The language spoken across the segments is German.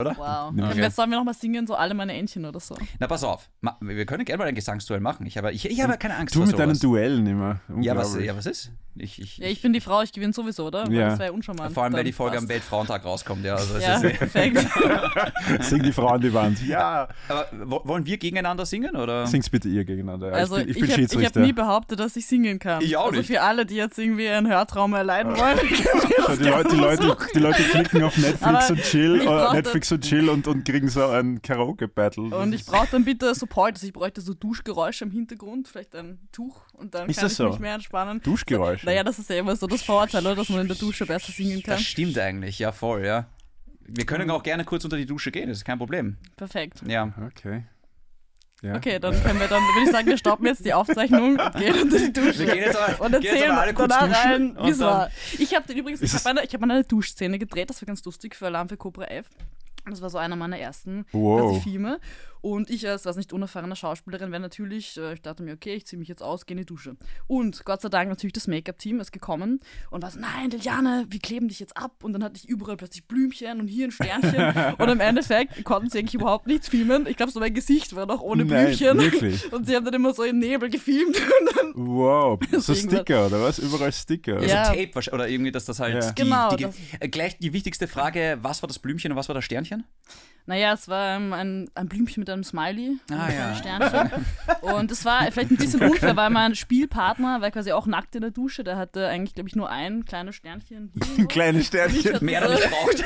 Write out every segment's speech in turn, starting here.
oder? Wow. Okay. Jetzt sollen wir nochmal singen, so alle meine Entchen oder so. Na, pass auf. Wir können gerne mal ein Gesangsduell machen. Ich habe keine Angst Du vor mit sowas. deinen Duellen immer. Was Unglaublich. ist? Ich bin die Frau, ich gewinne sowieso, oder? Weil Ja. Das wäre uncharmant. Vor allem, weil Dann die Folge passt. am Weltfrauentag rauskommt. Ja, also es Ja, ist, perfekt. Sing die Frau an die Wand. Ja. aber wollen wir gegeneinander singen? Oder? Sing's bitte ihr gegeneinander. Also ich bin ich Schiedsrichter. habe nie behauptet, dass ich singen kann. Ich auch also nicht. für alle, die jetzt irgendwie einen Hörtrauma erleiden wollen. Schau, die Leute klicken auf Netflix Aber und Chill, ich brauchte- Netflix und Chill und kriegen so ein Karaoke-Battle. Und ich brauche dann bitte Support, also ich bräuchte so Duschgeräusche im Hintergrund, vielleicht ein Tuch und dann Ist kann das ich so? mich mehr entspannen. Duschgeräusche. Naja, das ist ja immer so das Vorurteil, oder? Dass man in der Dusche besser singen kann. Das stimmt eigentlich, ja voll, ja. Wir können auch gerne kurz unter die Dusche gehen, das ist kein Problem. Perfekt. Ja. Okay. Ja. Okay, dann würde ich sagen, wir stoppen jetzt die Aufzeichnung und gehen unter die Dusche. Wir gehen jetzt aber, Und gehen jetzt erzählen aber alle kurz danach duschen rein, wie es und war. Ich habe übrigens, Ist ich habe eine Duschszene gedreht, das war ganz lustig für Alarm für Cobra 11. Das war so einer meiner ersten quasi Filme. Und ich als, nicht unerfahrene Schauspielerin wäre natürlich, ich dachte mir, okay, ich ziehe mich jetzt aus, gehe in die Dusche. Und Gott sei Dank natürlich das Make-up-Team ist gekommen und war so, nein, Liliane, wir kleben dich jetzt ab. Und dann hatte ich überall plötzlich Blümchen und hier ein Sternchen. Und im Endeffekt konnten sie eigentlich überhaupt nichts filmen. Ich glaube, so mein Gesicht war noch ohne Nein, Blümchen. wirklich? Und sie haben dann immer so im Nebel gefilmt. Wow, so Deswegen Sticker oder was? Überall Sticker. Ja. Also Tape wahrscheinlich, oder irgendwie, dass das halt Ja. Genau, gleich die wichtigste Frage, was war das Blümchen und was war das Sternchen? Naja, es war ein Blümchen mit einem Smiley, Ah, mit ja. einem Sternchen. Und es war vielleicht ein bisschen unfair, weil mein Spielpartner war quasi auch nackt in der Dusche. Der hatte eigentlich, glaube ich, nur ein kleines Sternchen hier. Ein kleines Sternchen. Mehr da nicht braucht.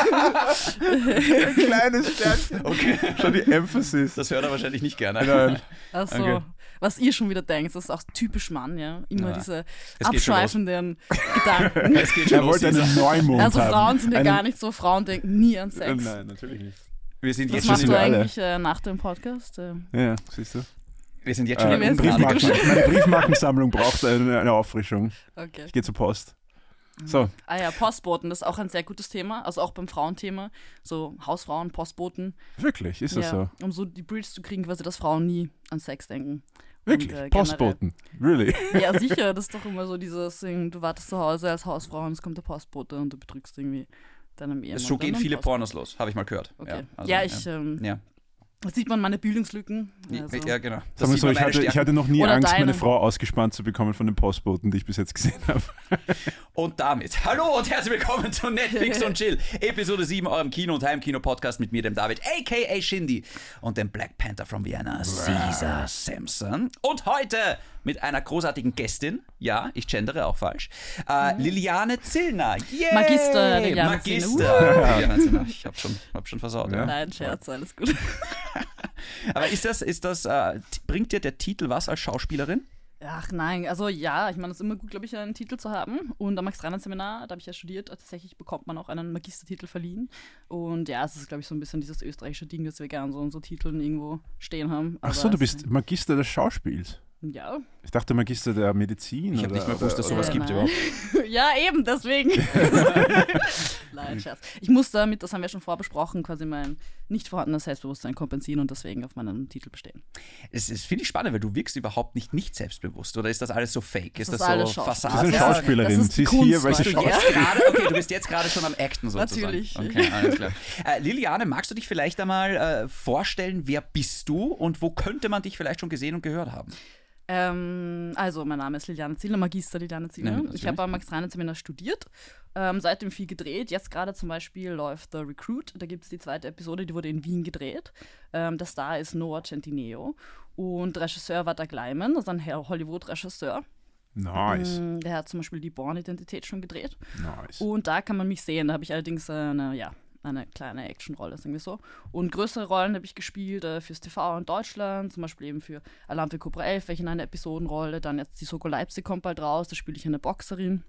Ein kleines Sternchen. Okay. Schon die Emphasis. Das hört er wahrscheinlich nicht gerne. Nein. Also, Okay. was ihr schon wieder denkt, das ist auch typisch Mann, ja. Immer Ja. diese Es geht schon los. abschweifenden Gedanken. Es geht schon Er los. wollte einen Neumond Also haben. Frauen sind ja Einen- gar nicht so, Frauen denken nie an Sex. Nein, natürlich nicht. Wir sind Was jetzt machst schon du wir alle. eigentlich nach dem Podcast? Ja, siehst du. Wir sind jetzt schon wir im sind Ungnade. Meine Briefmarkensammlung braucht eine Auffrischung. Okay. Ich gehe zur Post. So, Ah ja, Postboten, das ist auch ein sehr gutes Thema, also auch beim Frauenthema, so Hausfrauen, Postboten, wirklich, ist das so? um so die Bridge zu kriegen, quasi, dass Frauen nie an Sex denken. Wirklich? Und, Postboten? Really? Ja, sicher, das ist doch immer so dieses Ding, du wartest zu Hause als Hausfrau und es kommt der Postbote und du betrügst irgendwie deinem Ehemann. So gehen deinen viele Postboten. Pornos los, habe ich mal gehört. Okay. Also, Ja, ja. da sieht man meine Bildungslücken. Also. Ja, genau. Sag mal sieht so, man ich meine hatte Stärken. noch nie Oder Angst, meine deine. Frau ausgespannt zu bekommen von den Postboten, die ich bis jetzt gesehen habe. Und damit, hallo und herzlich willkommen zu Netflix und Chill, Episode 7, eurem Kino- und Heimkino-Podcast mit mir, dem David, a.k.a. Shindy, und dem Black Panther from Vienna, Caesar Sampson. Und heute mit einer großartigen Gästin, ja, ich gendere auch falsch, Liliane Zillner. Yay! Magister Liliane Magister Liliane Zillner. Ich hab schon versaut. Ja. Ja. Nein, Scherz, alles gut. Aber bringt dir der Titel was als Schauspielerin? Ach nein, also ja, ich meine, es ist immer gut, glaube ich, einen Titel zu haben. Und am Max-Reinhardt-Seminar, da habe ich ja studiert, tatsächlich bekommt man auch einen Magistertitel verliehen. Und ja, es ist, glaube ich, so ein bisschen dieses österreichische Ding, dass wir gerne so unsere Titeln irgendwo stehen haben. Ach Aber so, du es- bist Magister des Schauspiels. Ja. Ich dachte Magister der Medizin. Ich habe nicht mal gewusst, dass sowas Ja, gibt nein. überhaupt. Ja, eben, deswegen. Nein, Scherz. Ich muss damit, das haben wir schon vorbesprochen, quasi mein nicht vorhandenes Selbstbewusstsein kompensieren und deswegen auf meinem Titel bestehen. Es finde ich spannend, weil du wirkst überhaupt nicht selbstbewusst. Oder ist das alles so fake? Ist das alles so Schauspiel. Sie Fassade? ist Ja, Schauspielerin. das ist Sie ist Kunst, hier, weil sie weißt du, Schauspielerin ja. Okay, du bist jetzt gerade schon am Acten sozusagen. Natürlich. Okay, alles klar. Liliane, magst du dich vielleicht einmal vorstellen, wer bist du und wo könnte man dich vielleicht schon gesehen und gehört haben? Also, mein Name ist Liliane Zillner, Magister Liliane Zillner. Ja, natürlich. Ich habe am Max-Reinhardt-Seminar studiert, seitdem viel gedreht. Jetzt gerade zum Beispiel läuft The Recruit, da gibt es die zweite Episode, die wurde in Wien gedreht. Der Star ist Noah Centineo und der Regisseur war Doug Liman, das ist ein Hollywood-Regisseur. Nice. Der hat zum Beispiel die Born-Identität schon gedreht. Nice. Und da kann man mich sehen. Da habe ich allerdings eine kleine Actionrolle, sagen wir so. Und größere Rollen habe ich gespielt fürs TV in Deutschland, zum Beispiel eben für Alarm für Cobra 11, welche in einer Episodenrolle. Dann jetzt die Soko Leipzig kommt bald raus, da spiele ich eine Boxerin.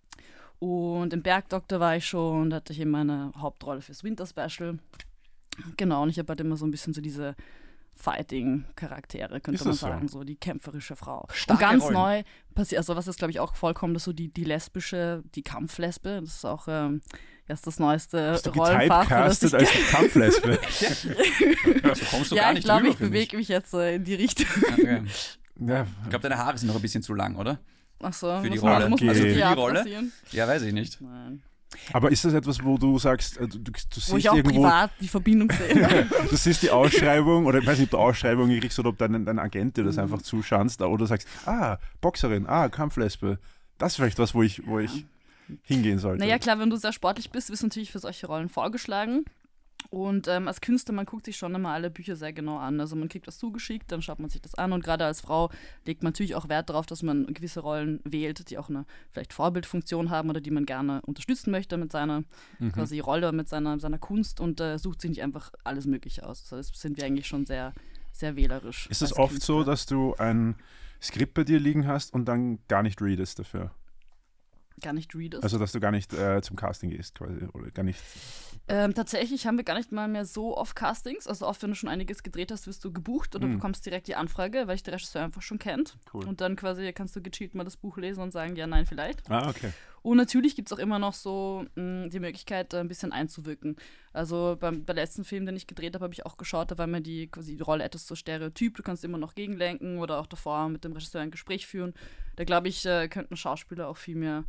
Und im Bergdoktor war ich schon, da hatte ich eben meine Hauptrolle fürs Winter-Special. Genau, und ich habe halt immer so ein bisschen so diese Fighting-Charaktere, könnte Ist man das so? sagen, so die kämpferische Frau. Starke und ganz Rollen. neu passiert, also was ist, glaube ich, auch vollkommen, dass so die lesbische, die Kampflesbe, das ist auch erst das neueste Bist du Rollenfach. für das getypecastet ich- als Kampflesbe? So kommst du ja, gar ich nicht glaube, drüber, ich finde bewege mich jetzt in die Richtung. Okay. Ja, Ich glaube, deine Haare sind noch ein bisschen zu lang, oder? Ach so, Für die muss Rolle. Man, muss Okay. man so Also für die Theater Rolle? passieren? Ja, weiß ich nicht. Nein. Aber ist das etwas, wo du sagst, du siehst Wo ich auch irgendwo, privat die Verbindung sehe. du siehst die Ausschreibung, oder ich weiß nicht, ob du Ausschreibung kriegst oder ob dein Agent dir das einfach zuschanzt, oder du sagst, Boxerin, Kampflesbe, das ist vielleicht was, wo ich hingehen sollte. Naja, klar, wenn du sehr sportlich bist, wirst du natürlich für solche Rollen vorgeschlagen. Und als Künstler, man guckt sich schon immer alle Bücher sehr genau an. Also man kriegt was zugeschickt, dann schaut man sich das an. Und gerade als Frau legt man natürlich auch Wert darauf, dass man gewisse Rollen wählt, die auch eine vielleicht Vorbildfunktion haben oder die man gerne unterstützen möchte mit seiner quasi Rolle, mit seiner Kunst und sucht sich nicht einfach alles Mögliche aus. Das heißt, sind wir eigentlich schon sehr, sehr wählerisch. Ist es als oft Künstler. so, dass du ein Skript bei dir liegen hast und dann gar nicht readest dafür? Gar nicht readest? Also, dass du gar nicht zum Casting gehst quasi, oder gar nicht... Tatsächlich haben wir gar nicht mal mehr so oft Castings. Also oft, wenn du schon einiges gedreht hast, wirst du gebucht oder bekommst direkt die Anfrage, weil dich der Regisseur einfach schon kennt. Cool. Und dann quasi kannst du gechillt mal das Buch lesen und sagen, ja, nein, vielleicht. Okay. Und natürlich gibt es auch immer noch so die Möglichkeit, ein bisschen einzuwirken. Also beim letzten Film, den ich gedreht habe, habe ich auch geschaut, da war mir die Rolle etwas so stereotyp. Du kannst immer noch gegenlenken oder auch davor mit dem Regisseur ein Gespräch führen. Da glaube ich, könnten Schauspieler auch viel mehr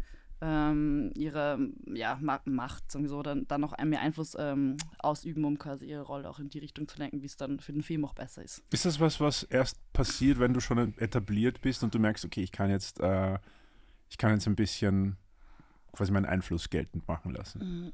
ihre Macht sowieso dann noch mehr Einfluss ausüben, um quasi ihre Rolle auch in die Richtung zu lenken, wie es dann für den Film auch besser ist. Ist das was erst passiert, wenn du schon etabliert bist und du merkst, okay, ich kann jetzt ein bisschen quasi meinen Einfluss geltend machen lassen?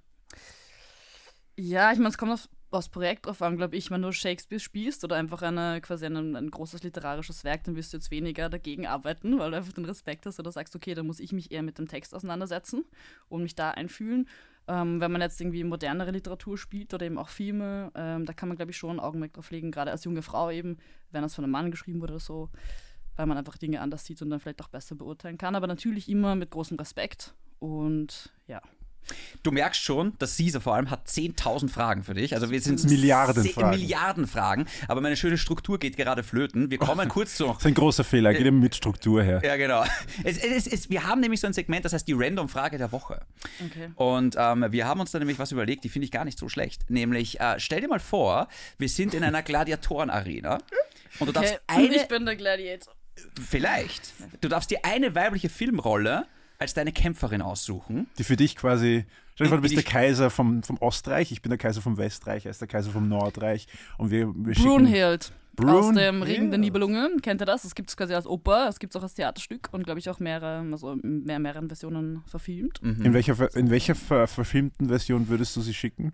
Ja, ich meine, es kommt aufs Projekt drauf an, glaube ich. Wenn du Shakespeare spielst oder einfach ein großes literarisches Werk, dann wirst du jetzt weniger dagegen arbeiten, weil du einfach den Respekt hast oder sagst, okay, dann muss ich mich eher mit dem Text auseinandersetzen und mich da einfühlen. Wenn man jetzt irgendwie modernere Literatur spielt oder eben auch Filme, da kann man, glaube ich, schon ein Augenmerk drauf legen, gerade als junge Frau eben, wenn das von einem Mann geschrieben wurde oder so, weil man einfach Dinge anders sieht und dann vielleicht auch besser beurteilen kann. Aber natürlich immer mit großem Respekt und ja. Du merkst schon, dass Caesar vor allem hat 10.000 Fragen für dich. Also wir sind Milliarden Fragen. Aber meine schöne Struktur geht gerade flöten. Wir kommen kurz zu... Das ist ein großer Fehler, geht eben mit Struktur her. Ja, genau. Wir haben nämlich so ein Segment, das heißt die Random-Frage der Woche. Okay. Und wir haben uns da nämlich was überlegt, die finde ich gar nicht so schlecht. Nämlich, stell dir mal vor, wir sind in einer Gladiatoren-Arena und du darfst ich bin der Gladiator. Vielleicht. Du darfst dir eine weibliche Filmrolle als deine Kämpferin aussuchen. Die für dich quasi, stell dir vor, du bist Die der Kaiser vom Ostreich, ich bin der Kaiser vom Westreich, er ist der Kaiser vom Nordreich und wir schicken... Brunhild aus dem Ring der Nibelungen, kennt ihr das? Das gibt es quasi als Oper, das gibt es auch als Theaterstück und glaube ich auch mehreren Versionen verfilmt. In welcher verfilmten Version würdest du sie schicken?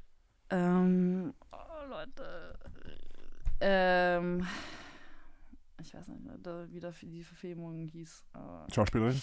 Leute, ich weiß nicht, wie die Verfilmung hieß. Schauspielerin?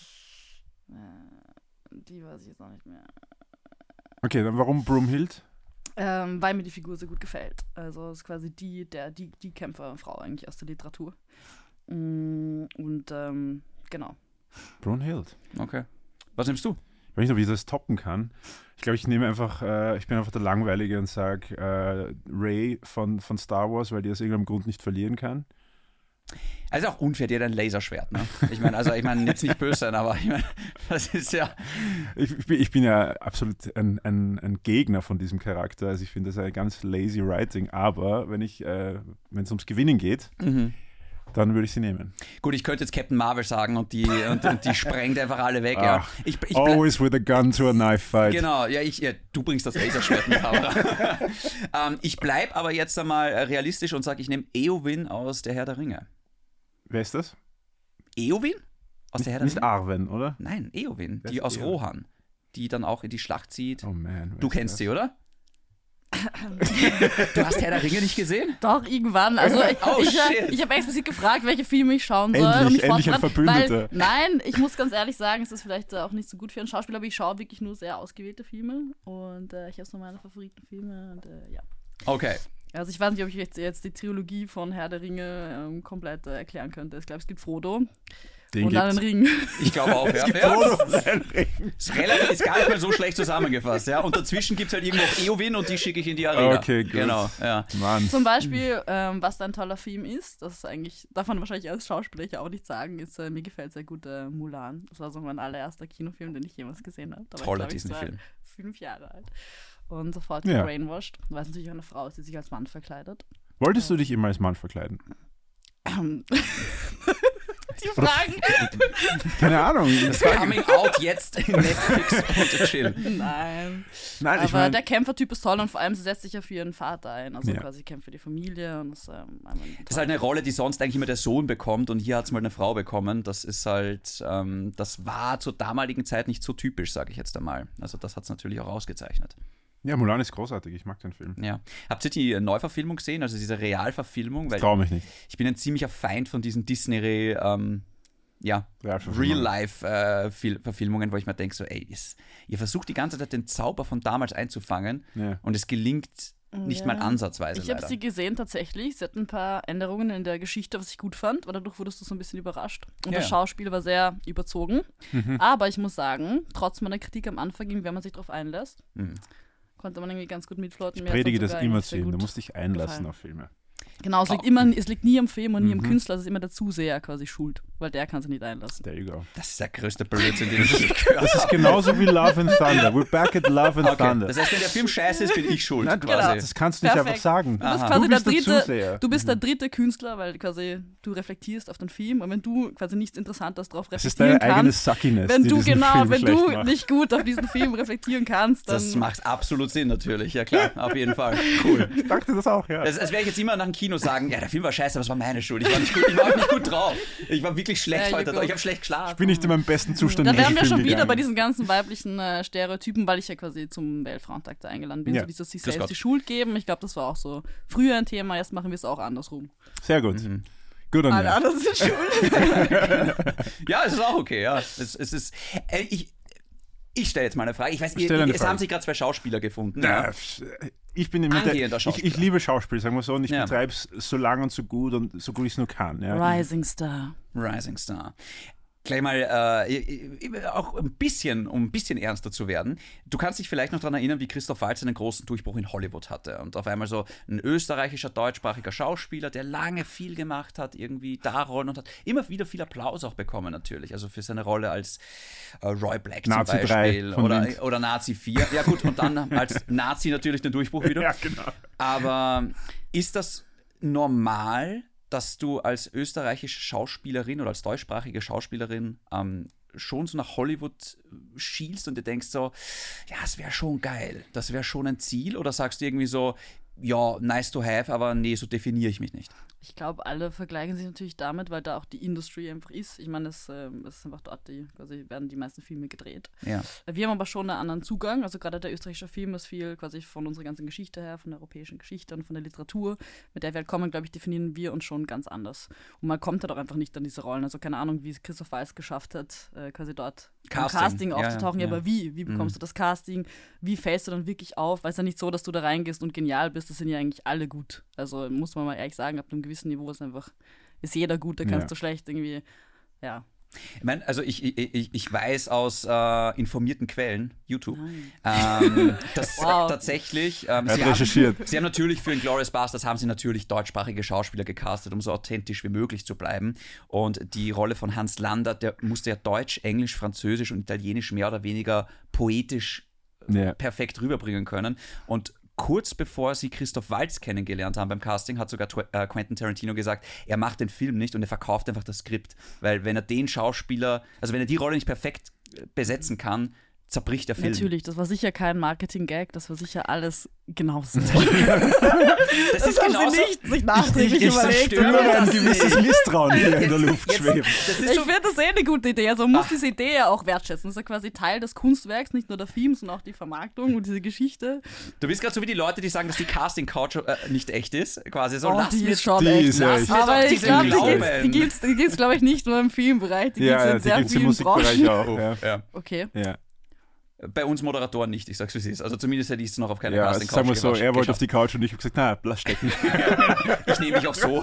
Die weiß ich jetzt auch nicht mehr. Okay, dann warum Brunhild? Weil mir die Figur so gut gefällt. Also es ist quasi die Kämpferfrau eigentlich aus der Literatur. Und genau. Brunhild. Okay. Was nimmst du? Ich weiß nicht, ob ich das toppen kann. Ich glaube, ich bin einfach der Langweilige und sage Rey von Star Wars, weil die aus irgendeinem Grund nicht verlieren kann. Also auch unfair, die hat ein Laserschwert, ne? Ich meine, jetzt nicht böse sein, aber ich meine, das ist ja... Ich bin ja absolut ein Gegner von diesem Charakter. Also ich finde das ein ganz lazy writing, aber wenn es ums Gewinnen geht, dann würde ich sie nehmen. Gut, ich könnte jetzt Captain Marvel sagen und die sprengt einfach alle weg. Ja. Always with a gun to a knife fight. Genau, du bringst das Laserschwert mit, aber ich bleibe aber jetzt einmal realistisch und sage, ich nehme Eowyn aus Der Herr der Ringe. Wer ist das? Eowyn? Aus Der Herr der Nicht Ringe? Arwen, oder? Nein, Eowyn, Wer die ist aus Eowyn? Rohan, die dann auch in die Schlacht zieht. Oh man. Du kennst sie, oder? Du hast Herr der Ringe nicht gesehen? Doch, irgendwann. Also shit. ich habe explizit gefragt, welche Filme ich schauen soll. Endlich ein Verbündeter. Nein, ich muss ganz ehrlich sagen, es ist vielleicht auch nicht so gut für einen Schauspieler, aber ich schaue wirklich nur sehr ausgewählte Filme und ich habe so meine Favoritenfilme und ja. Okay. Also ich weiß nicht, ob ich jetzt die Trilogie von Herr der Ringe komplett erklären könnte. Ich glaube, es gibt Frodo und dann einen Ring. Ich glaube auch, ja. Frodo und einen Ring. Ist gar nicht mal so schlecht zusammengefasst, ja. Und dazwischen gibt es halt irgendwo auch Eowyn und die schicke ich in die Arena. Okay, gut. Genau, ja. Mann. Zum Beispiel, was ein toller Film ist, das ist eigentlich, darf man wahrscheinlich als Schauspieler ja auch nicht sagen, ist, mir gefällt sehr gut Mulan. Das war so mein allererster Kinofilm, den ich jemals gesehen habe. Toller Disney-Film. 5 Jahre alt. Und sofort Ja. gebrainwashed, weil es natürlich auch eine Frau ist, die sich als Mann verkleidet. Wolltest du dich immer als Mann verkleiden? Die Fragen. Keine Ahnung. Das Coming Out jetzt in Netflix und Chill. Nein, Nein, ich aber meine, der Kämpfertyp ist toll und vor allem sie setzt sich ja für ihren Vater ein. Also Ja. quasi kämpft für die Familie. Und das Das ist halt eine Rolle, die sonst eigentlich immer der Sohn bekommt und hier hat es mal eine Frau bekommen. Das ist halt, das war zur damaligen Zeit nicht so typisch, sage ich jetzt einmal. Also das hat es natürlich auch ausgezeichnet. ja, Mulan ist großartig, ich mag den Film. Ja. Habt ihr die Neuverfilmung gesehen, also diese Realverfilmung? Weil Traue mich nicht. ich bin ein ziemlicher Feind von diesen Disney Realverfilmung. Real-Life-Verfilmungen, wo ich mir denke, so, ey, ihr versucht die ganze Zeit den Zauber von damals einzufangen Ja. und es gelingt nicht mal ansatzweise. Ich habe leider. sie gesehen tatsächlich. Sie hat ein paar Änderungen in der Geschichte, was ich gut fand, weil dadurch wurdest du so ein bisschen überrascht. Und Ja. das Schauspiel war sehr überzogen. Aber ich muss sagen, trotz meiner Kritik am Anfang, wenn man sich darauf einlässt, konnte man irgendwie ganz gut mitflotten. Ich predige das immer zu ihm, du musst dich einlassen auf Filme. Genau, es liegt nie am Film und nie am Künstler, es ist immer der Zuseher quasi schuld, weil der kann sich nicht einlassen. There you go. Das ist der größte Blödsinn, den ich je gehört Das ist habe. genauso wie Love and Thunder. We're back at Love and Okay. Thunder. Das heißt, wenn der Film scheiße ist, bin ich schuld, Nein, quasi. das kannst du nicht Perfekt. einfach sagen. Du bist Aha. quasi Du bist der der dritte, Zuseher. du bist der dritte Künstler, weil quasi du reflektierst auf den Film und wenn du quasi nichts Interessantes drauf Es ist reflektieren deine eigene kannst, Suckiness, wenn die du diesen genau, Film wenn schlecht du macht. nicht gut auf diesen Film reflektieren kannst, dann Das macht absolut Sinn, natürlich. Ja, klar, auf jeden Fall. Cool. Ich dachte das auch, ja. Als wäre ich jetzt immer nach dem Kino sagen, ja, der Film war scheiße, aber es war meine Schuld. Ich war nicht gut drauf. Ich war wirklich schlecht Ja, heute. you go. Ich habe schlecht geschlafen. Ich bin nicht in meinem besten Zustand Da in wären diesen wir Film schon wieder gegangen. bei diesen ganzen weiblichen Stereotypen, weil ich ja quasi zum Weltfrauentag da eingeladen bin. Ja. So dieses sich Grüß selbst Gott. die Schuld geben. Ich glaube, das war auch so früher ein Thema, jetzt machen wir es auch andersrum. Sehr gut. Gut an Alle dir. anderen sind schuld. Ja, es ist auch okay, ja. Es ist, ich stelle jetzt mal eine Frage. Ich weiß, Stell eine es Frage. haben sich gerade zwei Schauspieler gefunden. Ja, ich bin immer Angehender Schauspieler. ich liebe Schauspiel, sagen wir so, und ich Ja. betreibe es so lang und so gut ich es nur kann. Ja. Rising Star. Rising Star. Gleich mal auch um ein bisschen ernster zu werden. Du kannst dich vielleicht noch daran erinnern, wie Christoph Waltz einen großen Durchbruch in Hollywood hatte. Und auf einmal so ein österreichischer, deutschsprachiger Schauspieler, der lange viel gemacht hat, irgendwie da Rollen und hat immer wieder viel Applaus auch bekommen natürlich. Also für seine Rolle als Roy Black zum Nazi 3 Beispiel von Linz. oder Nazi 4. Ja gut, und dann als Nazi natürlich den Durchbruch wieder. Ja, genau. Aber ist das normal, dass du als österreichische Schauspielerin oder als deutschsprachige Schauspielerin schon so nach Hollywood schielst und dir denkst so, ja, es wäre schon geil, das wäre schon ein Ziel? Oder sagst du irgendwie so, ja, nice to have, aber nee, so definiere ich mich nicht? Ich glaube, alle vergleichen sich natürlich damit, weil da auch die Industry einfach ist. Ich meine, es ist einfach dort, quasi werden die meisten Filme gedreht. Ja. Wir haben aber schon einen anderen Zugang. Also gerade der österreichische Film ist viel quasi von unserer ganzen Geschichte her, von der europäischen Geschichte und von der Literatur, mit der wir halt kommen, glaube ich, definieren wir uns schon ganz anders. Und man kommt halt auch einfach nicht an diese Rollen. Also keine Ahnung, wie es Christoph Waltz geschafft hat, quasi dort im Casting aufzutauchen. Ja, aber wie? Wie bekommst du das Casting? Wie fällst du dann wirklich auf? Weil es ja nicht so, dass du da reingehst und genial bist. Das sind ja eigentlich alle gut. Also muss man mal ehrlich sagen, ab einem gewissen Niveau ist jeder gut, da kannst du schlecht irgendwie, ja. Ich meine, also ich weiß aus informierten Quellen, YouTube, dass tatsächlich, sie recherchiert. haben natürlich für Inglourious Basterds haben sie natürlich deutschsprachige Schauspieler gecastet, um so authentisch wie möglich zu bleiben. Und die Rolle von Hans Lander, der musste ja Deutsch, Englisch, Französisch und Italienisch mehr oder weniger poetisch perfekt rüberbringen können. Und kurz bevor sie Christoph Waltz kennengelernt haben beim Casting, hat sogar Quentin Tarantino gesagt, er macht den Film nicht und er verkauft einfach das Skript. Weil wenn er den Schauspieler, also wenn er die Rolle nicht perfekt besetzen kann, zerbricht der Film. Natürlich, das war sicher kein Marketing-Gag, das war sicher alles genauso. Das ist haben genauso, sie nicht sich nachträglich ich überlegt. zerstöre Immer ein das gewisses nicht. Misstrauen hier in der Luft schwebt. Das ist Ich so, finde das eine gute Idee. Also man muss diese Idee ja auch wertschätzen. Das ist ja quasi Teil des Kunstwerks, nicht nur der Film, sondern auch die Vermarktung und diese Geschichte. du bist gerade so wie die Leute, die sagen, dass die Casting-Couch nicht echt ist. Quasi so, Oh, lass die mir ist schon die echt. ist lass echt. mir Aber doch ich diesen glaube, Glauben. die gibt's glaube ich, nicht nur im Filmbereich, die gibt es in sehr gibt's im vielen Musikbereich Branchen. auch. Ja. Ja. Okay. Ja. Bei uns Moderatoren nicht, ich sag's wie es ist. Also zumindest hätte ich es noch auf keine Ja, Casting-Couch sagen wir so, er wollte auf geschafft. die Couch und ich habe gesagt, na, lass stecken. Ich nehme mich auch so.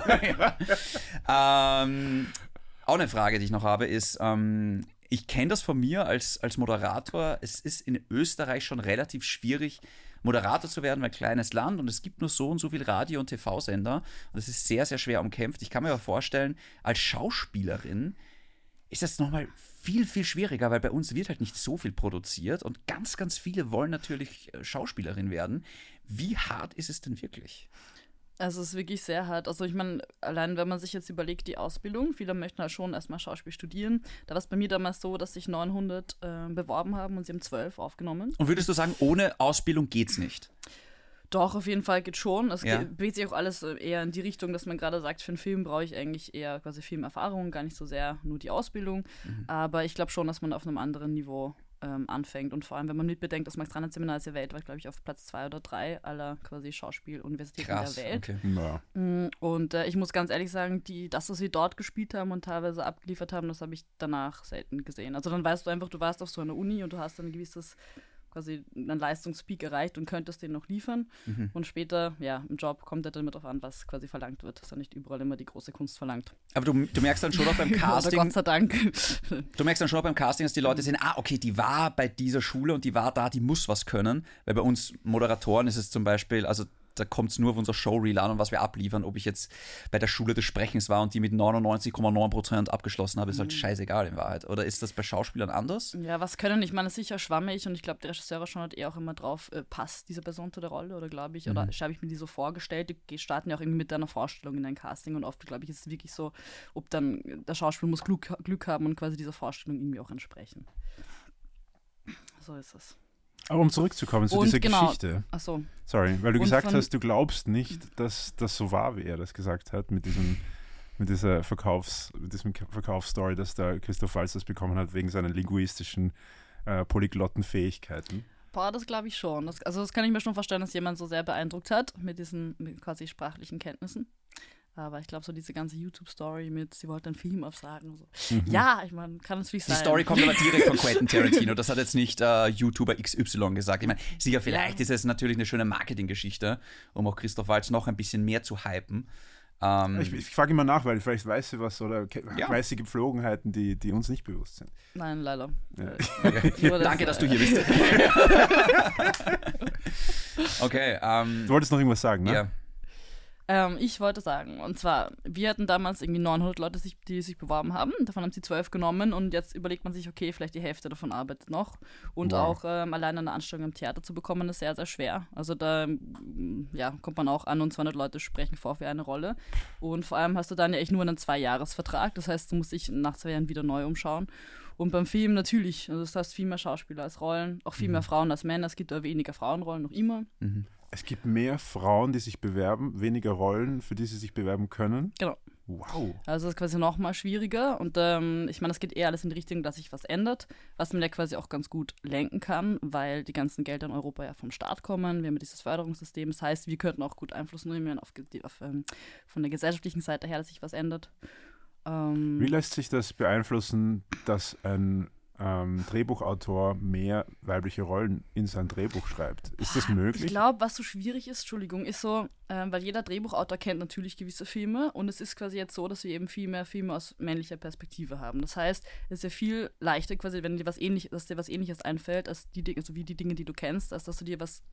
Auch eine Frage, die ich noch habe, ist, ich kenne das von mir als Moderator. Es ist in Österreich schon relativ schwierig, Moderator zu werden, weil kleines Land und es gibt nur so und so viel Radio- und TV-Sender und es ist sehr, sehr schwer umkämpft. Ich kann mir aber vorstellen, als Schauspielerin ist das nochmal viel, viel schwieriger, weil bei uns wird halt nicht so viel produziert und ganz, ganz viele wollen natürlich Schauspielerin werden. Wie hart ist es denn wirklich? Also es ist wirklich sehr hart. Also ich meine, allein wenn man sich jetzt überlegt, die Ausbildung, viele möchten halt schon erstmal Schauspiel studieren. Da war es bei mir damals so, dass sich 900 beworben haben und sie haben 12 aufgenommen. Und würdest du sagen, ohne Ausbildung geht's nicht? Doch, auf jeden Fall geht schon. Es bewegt sich auch alles eher in die Richtung, dass man gerade sagt, für einen Film brauche ich eigentlich eher quasi Filmerfahrung, gar nicht so sehr nur die Ausbildung. Aber ich glaube schon, dass man auf einem anderen Niveau anfängt. Und vor allem, wenn man mitbedenkt, das Max-Reinhardt-Seminar ist ja weltweit, glaube ich, auf Platz 2 oder 3 aller quasi Schauspieluniversitäten der Welt. Okay. Ja. Und ich muss ganz ehrlich sagen, das, was sie dort gespielt haben und teilweise abgeliefert haben, das habe ich danach selten gesehen. Also dann weißt du einfach, du warst auf so einer Uni und du hast dann ein gewisses quasi einen Leistungspeak erreicht und könntest den noch liefern. Und später, im Job kommt er dann mit drauf an, was quasi verlangt wird. Das ist ja nicht überall immer die große Kunst verlangt. Aber du merkst dann schon auch beim Casting, Gott sei Dank. Du merkst dann schon auch beim Casting, dass die Leute sehen, okay, die war bei dieser Schule und die war da, die muss was können. Weil bei uns Moderatoren ist es zum Beispiel, also da kommt es nur auf unser Showreel an und was wir abliefern. Ob ich jetzt bei der Schule des Sprechens war und die mit 99,9% abgeschlossen habe, ist halt scheißegal in Wahrheit. Oder ist das bei Schauspielern anders? Ja, was können? Ich meine, sicher schwammig und ich glaube, die Regisseure schauen halt auch immer drauf, passt diese Person zu der Rolle oder glaube ich, oder habe ich mir die so vorgestellt? Die starten ja auch irgendwie mit einer Vorstellung in ein Casting und oft, glaube ich, ist es wirklich so, ob dann der Schauspieler muss Glück haben und quasi dieser Vorstellung irgendwie auch entsprechen. So ist es. Aber um zurückzukommen zu dieser Geschichte. Ach so. Sorry, weil du gesagt hast, du glaubst nicht, dass das so war, wie er das gesagt hat, mit dieser Verkaufsstory, dass der Christoph Waltz das bekommen hat, wegen seinen linguistischen, polyglotten Fähigkeiten. Boah, das glaube ich schon. Das kann ich mir schon vorstellen, dass jemand so sehr beeindruckt hat mit diesen quasi sprachlichen Kenntnissen. Aber ich glaube, so diese ganze YouTube-Story mit, sie wollte einen Film aufsagen. So. Ja, ich meine, kann es natürlich sein. Die Story kommt aber direkt von Quentin Tarantino. Das hat jetzt nicht YouTuber XY gesagt. Ich meine, sicher, vielleicht ist es natürlich eine schöne Marketinggeschichte, um auch Christoph Waltz noch ein bisschen mehr zu hypen. Ich frage immer nach, weil vielleicht weiß sie was oder weiß sie Gepflogenheiten, die uns nicht bewusst sind. Nein, leider. Ja. Okay. Danke, dass du hier bist. Okay. Du wolltest noch irgendwas sagen, ne? Ja. Ich wollte sagen, und zwar, wir hatten damals irgendwie 900 Leute, die sich beworben haben. Davon haben sie 12 genommen und jetzt überlegt man sich, okay, vielleicht die Hälfte davon arbeitet noch. Und auch alleine eine Anstellung im Theater zu bekommen, ist sehr, sehr schwer. Also da kommt man auch an und 200 Leute sprechen vor für eine Rolle. Und vor allem hast du dann ja echt nur einen 2-Jahres-Vertrag. Das heißt, du musst dich nach 2 Jahren wieder neu umschauen. Und beim Film natürlich, also das heißt viel mehr Schauspieler als Rollen, auch viel mehr Frauen als Männer. Es gibt da weniger Frauenrollen noch immer. Es gibt mehr Frauen, die sich bewerben, weniger Rollen, für die sie sich bewerben können. Genau. Wow. Also es ist quasi noch mal schwieriger und ich meine, es geht eher alles in die Richtung, dass sich was ändert, was man ja quasi auch ganz gut lenken kann, weil die ganzen Gelder in Europa ja vom Staat kommen, wir haben dieses Förderungssystem, das heißt, wir könnten auch gut Einfluss nehmen von der gesellschaftlichen Seite her, dass sich was ändert. Wie lässt sich das beeinflussen, dass ein Drehbuchautor mehr weibliche Rollen in sein Drehbuch schreibt? Ist das möglich? Ich glaube, was so schwierig ist, ist so, weil jeder Drehbuchautor kennt natürlich gewisse Filme und es ist quasi jetzt so, dass wir eben viel mehr Filme aus männlicher Perspektive haben. Das heißt, es ist ja viel leichter quasi, wenn dir was Ähnliches einfällt, als die Dinge, die du kennst, als dass du dir was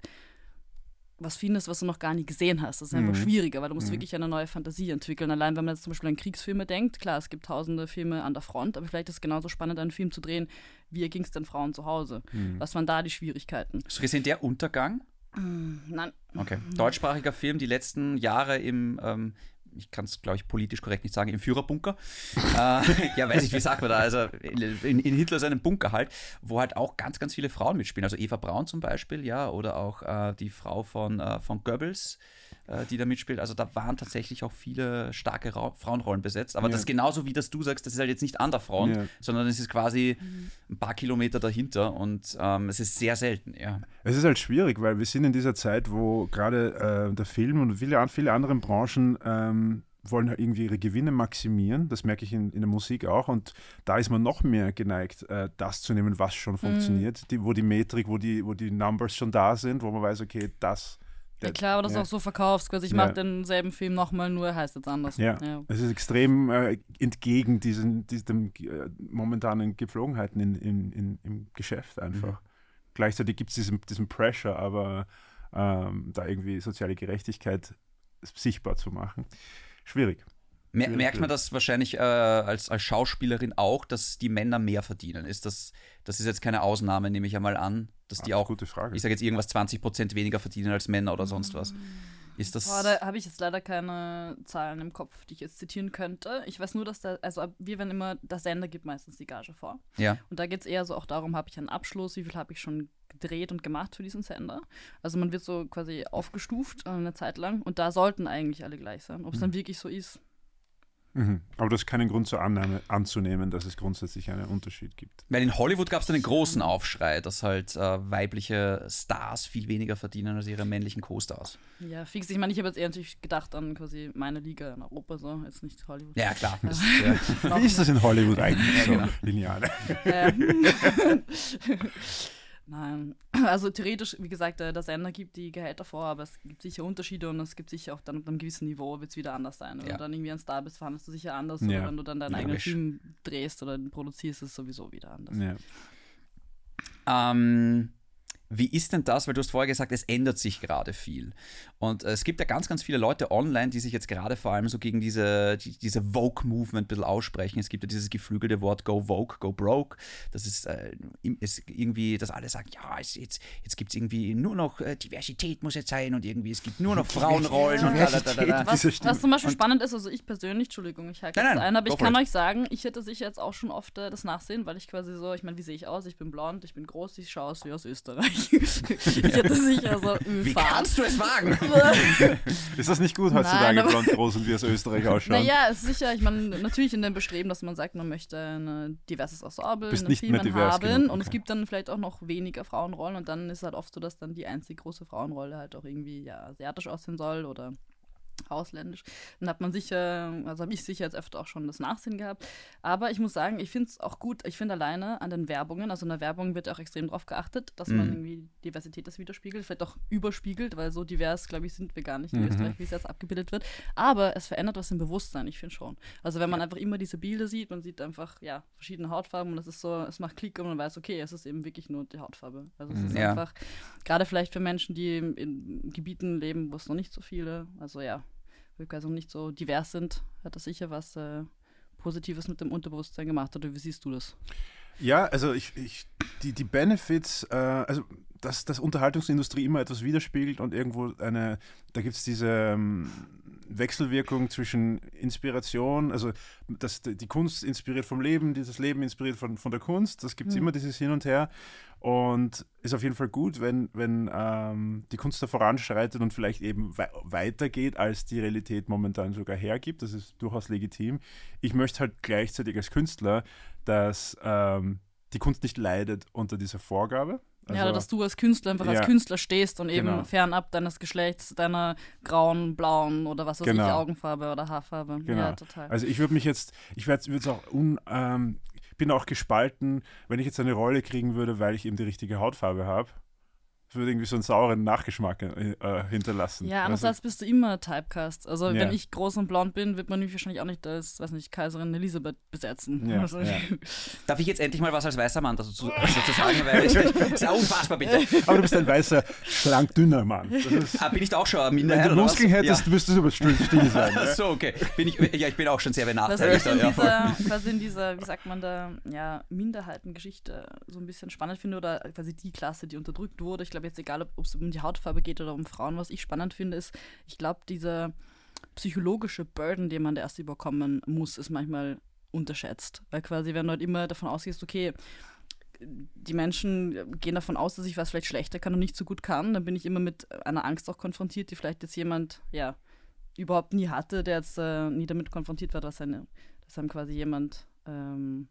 findest, was du noch gar nie gesehen hast. Das ist einfach schwieriger, weil du musst wirklich eine neue Fantasie entwickeln. Allein, wenn man jetzt zum Beispiel an Kriegsfilme denkt, klar, es gibt tausende Filme an der Front, aber vielleicht ist es genauso spannend, einen Film zu drehen, wie ging es den Frauen zu Hause? Was waren da die Schwierigkeiten? Hast du gesehen, Der Untergang? Nein. Okay. Deutschsprachiger Film, die letzten Jahre im ich kann es, glaube ich, politisch korrekt nicht sagen, im Führerbunker. Ja, weiß ich, wie sagt man da? Also in Hitler seinem Bunker halt, wo halt auch ganz, ganz viele Frauen mitspielen. Also Eva Braun zum Beispiel, ja, oder auch die Frau von Goebbels, die da mitspielt. Also da waren tatsächlich auch viele starke Frauenrollen besetzt. Aber das ist genauso, wie das du sagst, das ist halt jetzt nicht an der Front, sondern es ist quasi ein paar Kilometer dahinter und es ist sehr selten, ja. Es ist halt schwierig, weil wir sind in dieser Zeit, wo gerade der Film und viele andere Branchen wollen halt irgendwie ihre Gewinne maximieren. Das merke ich in der Musik auch. Und da ist man noch mehr geneigt, das zu nehmen, was schon funktioniert. Wo die Metrik, wo die Numbers schon da sind, wo man weiß, okay, das... Ja klar, aber das auch so verkaufst. Quasi ich mache denselben Film nochmal, nur er heißt jetzt anders. Ja. Es ist extrem entgegen diesen momentanen Gepflogenheiten im Geschäft einfach. Gleichzeitig gibt es diesen Pressure, aber da irgendwie soziale Gerechtigkeit sichtbar zu machen. Schwierig. Merkt man das wahrscheinlich als Schauspielerin auch, dass die Männer mehr verdienen? Das ist jetzt keine Ausnahme, nehme ich einmal an, dass die auch, gute Frage. Ich sage jetzt irgendwas 20% weniger verdienen als Männer oder sonst was. Ist das... Da habe ich jetzt leider keine Zahlen im Kopf, die ich jetzt zitieren könnte. Ich weiß nur, dass wir werden immer, der Sender gibt meistens die Gage vor. Ja. Und da geht es eher so auch darum, habe ich einen Abschluss, wie viel habe ich schon gedreht und gemacht für diesen Sender. Also man wird so quasi aufgestuft eine Zeit lang und da sollten eigentlich alle gleich sein. Ob es dann wirklich so ist. Aber das ist keinen Grund zur Annahme anzunehmen, dass es grundsätzlich einen Unterschied gibt. Weil in Hollywood gab es einen großen Aufschrei, dass halt weibliche Stars viel weniger verdienen als ihre männlichen Co-Stars. Ja, fix. Ich meine, ich habe jetzt eher natürlich gedacht an quasi meine Liga in Europa, so, jetzt nicht Hollywood. Ja, klar. Wie ist das in Hollywood eigentlich so, Lineale? Nein, also theoretisch, wie gesagt, der Sender gibt die Gehälter vor, aber es gibt sicher Unterschiede und es gibt sicher auch dann auf einem gewissen Niveau wird es wieder anders sein. Wenn du dann irgendwie ein Star bist, verhandelst du sicher anders, oder wenn du dann deinen eigenen Film drehst oder produzierst, ist es sowieso wieder anders. Ja. Wie ist denn das, weil du hast vorher gesagt, es ändert sich gerade viel. Und es gibt ja ganz, ganz viele Leute online, die sich jetzt gerade vor allem so gegen diese Vogue-Movement ein bisschen aussprechen. Es gibt ja dieses geflügelte Wort Go Vogue, Go Broke. Das ist irgendwie, dass alle sagen, ja, jetzt gibt es irgendwie nur noch Diversität muss jetzt sein und irgendwie es gibt nur noch Frauenrollen. Und was zum Beispiel spannend ist, also ich persönlich, Entschuldigung, ich hake jetzt ein, aber ich kann euch sagen, ich hätte sicher jetzt auch schon oft das Nachsehen, weil ich quasi so, ich meine, wie sehe ich aus? Ich bin blond, ich bin groß, ich schaue aus wie aus Österreich. Ich hätte sicher so Wie kannst du es wagen? Ist das nicht gut heutzutage, blond, groß und wie aus Österreich ausschauen? Naja, ist sicher, ich meine, natürlich in dem Bestreben, dass man sagt, man möchte ein diverses Ensemble in den Filmen haben und es gibt dann vielleicht auch noch weniger Frauenrollen und dann ist es halt oft so, dass dann die einzige große Frauenrolle halt auch irgendwie asiatisch aussehen soll oder ausländisch. Dann hat man sicher, also habe ich sicher jetzt öfter auch schon das Nachsehen gehabt. Aber ich muss sagen, ich finde es auch gut, ich finde alleine an den Werbungen, also in der Werbung wird auch extrem darauf geachtet, dass man irgendwie Diversität das widerspiegelt, vielleicht auch überspiegelt, weil so divers, glaube ich, sind wir gar nicht in Österreich, wie es jetzt abgebildet wird. Aber es verändert was im Bewusstsein, ich finde schon. Also wenn man einfach immer diese Bilder sieht, man sieht einfach, verschiedene Hautfarben und es ist so, es macht Klick und man weiß, okay, es ist eben wirklich nur die Hautfarbe. Also es ist einfach, gerade vielleicht für Menschen, die in Gebieten leben, wo es noch nicht so viele, also also nicht so divers sind, hat das sicher was Positives mit dem Unterbewusstsein gemacht, oder wie siehst du das? Ja, also die Benefits, also dass Unterhaltungsindustrie immer etwas widerspiegelt und irgendwo da gibt es diese Wechselwirkung zwischen Inspiration, also dass die Kunst inspiriert vom Leben, dieses Leben inspiriert von der Kunst, das gibt es immer, dieses Hin und Her, und ist auf jeden Fall gut, wenn die Kunst da voranschreitet und vielleicht eben weitergeht, als die Realität momentan sogar hergibt. Das ist durchaus legitim. Ich möchte halt gleichzeitig als Künstler, dass die Kunst nicht leidet unter dieser Vorgabe. Also, dass du als Künstler einfach als Künstler stehst und eben fernab deines Geschlechts, deiner grauen, blauen oder was weiß ich, Augenfarbe oder Haarfarbe. Genau. Ja, total. Also ich würde mich jetzt, bin auch gespalten, wenn ich jetzt eine Rolle kriegen würde, weil ich eben die richtige Hautfarbe habe. Würde irgendwie so einen sauren Nachgeschmack hinterlassen. Ja, andererseits bist du immer Typecast. Also wenn ich groß und blond bin, wird man mich wahrscheinlich auch nicht als, weiß nicht, Kaiserin Elisabeth besetzen. Ja, also, Darf ich jetzt endlich mal was als weißer Mann dazu sagen? Weil ich ist ja unfassbar, bitte. Aber du bist ein weißer, schlank, dünner Mann. Bin ich da auch schon eine Minderheit? Wenn du Muskeln hättest, müsstest du über Still sein. Ach so, okay. Ich bin auch schon sehr benachteiligt. Was in dieser, wie sagt man da, Minderheitengeschichte so ein bisschen spannend finde, oder quasi die Klasse, die unterdrückt wurde. Ich glaube jetzt egal, ob es um die Hautfarbe geht oder um Frauen, was ich spannend finde, ist, ich glaube, dieser psychologische Burden, den man da erst überkommen muss, ist manchmal unterschätzt. Weil quasi, wenn du halt immer davon ausgehst, okay, die Menschen gehen davon aus, dass ich was vielleicht schlechter kann und nicht so gut kann, dann bin ich immer mit einer Angst auch konfrontiert, die vielleicht jetzt jemand, überhaupt nie hatte, der jetzt nie damit konfrontiert war, dass einem quasi jemand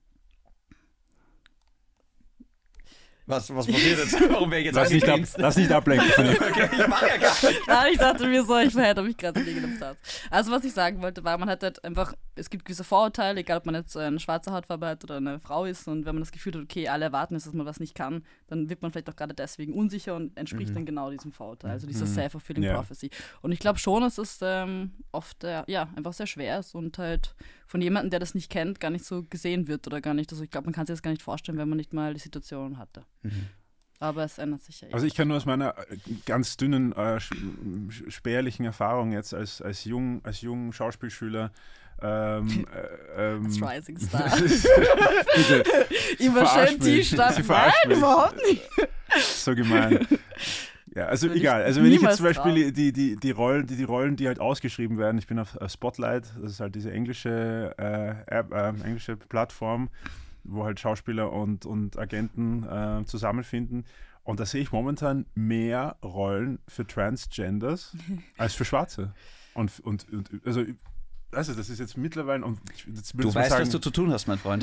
Was passiert jetzt? Warum wäre ich jetzt Lass nicht ablenken. Okay, ich mache ja gar nicht. Nein, ich dachte mir so, ich verhätte mich gerade wegen dem Satz. Also was ich sagen wollte, war, man hat halt einfach, es gibt gewisse Vorurteile, egal ob man jetzt eine schwarze Hautfarbe hat oder eine Frau ist, und wenn man das Gefühl hat, okay, alle erwarten es, dass man was nicht kann, dann wird man vielleicht auch gerade deswegen unsicher und entspricht dann genau diesem Vorurteil, also dieser Self-Fulfilling Prophecy. Und ich glaube schon, dass es oft einfach sehr schwer ist und halt von jemandem, der das nicht kennt, gar nicht so gesehen wird oder gar nicht. Also ich glaube, man kann sich das gar nicht vorstellen, wenn man nicht mal die Situation hatte. Aber es ändert sich ja eben. Also ich kann nur aus meiner ganz dünnen, spärlichen Erfahrung jetzt als jungen Schauspielschüler als Rising Star. Bitte, immer schön T-Shirt. Nein, überhaupt nicht. So gemein. Ja, also egal. Also wenn ich jetzt zum niemals Beispiel die Rollen, die halt ausgeschrieben werden, ich bin auf Spotlight, das ist halt diese englische englische Plattform, wo halt Schauspieler und Agenten zusammenfinden. Und da sehe ich momentan mehr Rollen für Transgenders als für Schwarze. Und also das ist jetzt mittlerweile. Und du weißt, was du zu tun hast, mein Freund.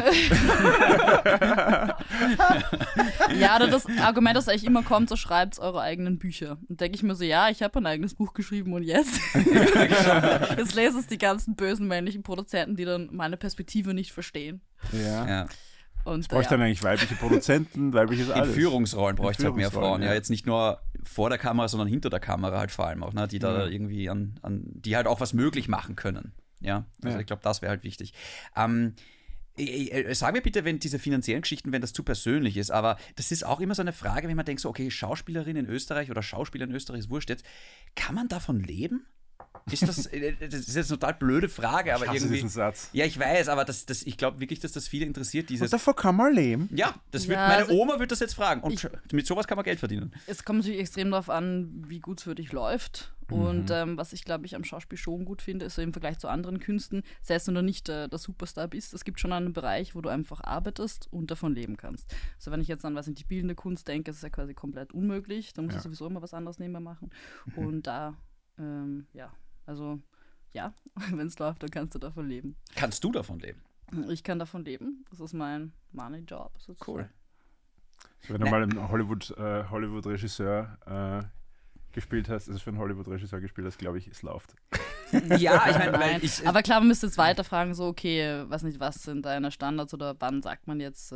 Ja, oder das Argument, das eigentlich immer kommt, so schreibt eure eigenen Bücher. Und denke ich mir so, ja, ich habe ein eigenes Buch geschrieben und jetzt? Jetzt lesen es die ganzen bösen männlichen Produzenten, die dann meine Perspektive nicht verstehen. Ja. Und Es bräuchte dann eigentlich weibliche Produzenten, weibliches alles. In Führungsrollen bräuchte es halt mehr Frauen. Ja. Ja, jetzt nicht nur vor der Kamera, sondern hinter der Kamera halt vor allem auch, ne? Die da irgendwie die halt auch was möglich machen können. Ja, also ich glaube, das wäre halt wichtig. Sag mir bitte, wenn diese finanziellen Geschichten, wenn das zu persönlich ist, aber das ist auch immer so eine Frage, wenn man denkt so, okay, Schauspielerin in Österreich oder Schauspieler in Österreich, ist wurscht jetzt, kann man davon leben? Das ist jetzt eine total blöde Frage, aber Ich hasse irgendwie. diesen Satz. Ja, ich weiß, aber ich glaube wirklich, dass das viele interessiert. Und davon kann man leben. Ja, Ja, meine also Oma wird das jetzt fragen. Und mit sowas kann man Geld verdienen. es kommt natürlich extrem darauf an, wie gut es für dich läuft. Und was ich, glaube ich, am Schauspiel schon gut finde, ist so im Vergleich zu anderen Künsten, selbst wenn du nicht der Superstar bist, es gibt schon einen Bereich, wo du einfach arbeitest und davon leben kannst. Also wenn ich jetzt an die bildende Kunst denke, ist es ja quasi komplett unmöglich. Da muss ich sowieso immer was anderes nebenbei machen. Und da, also ja, wenn es läuft, dann kannst du davon leben. Kannst du davon leben? Ich kann davon leben. Das ist mein Money-Job. Cool. Wenn du mal einen Hollywood-Regisseur gespielt hast, also für einen Hollywood-Regisseur gespielt hast, glaube ich, es läuft. Ja, ich meine, Nein, aber klar, man müsste jetzt weiter fragen, so, okay, was sind deine Standards oder wann sagt man jetzt,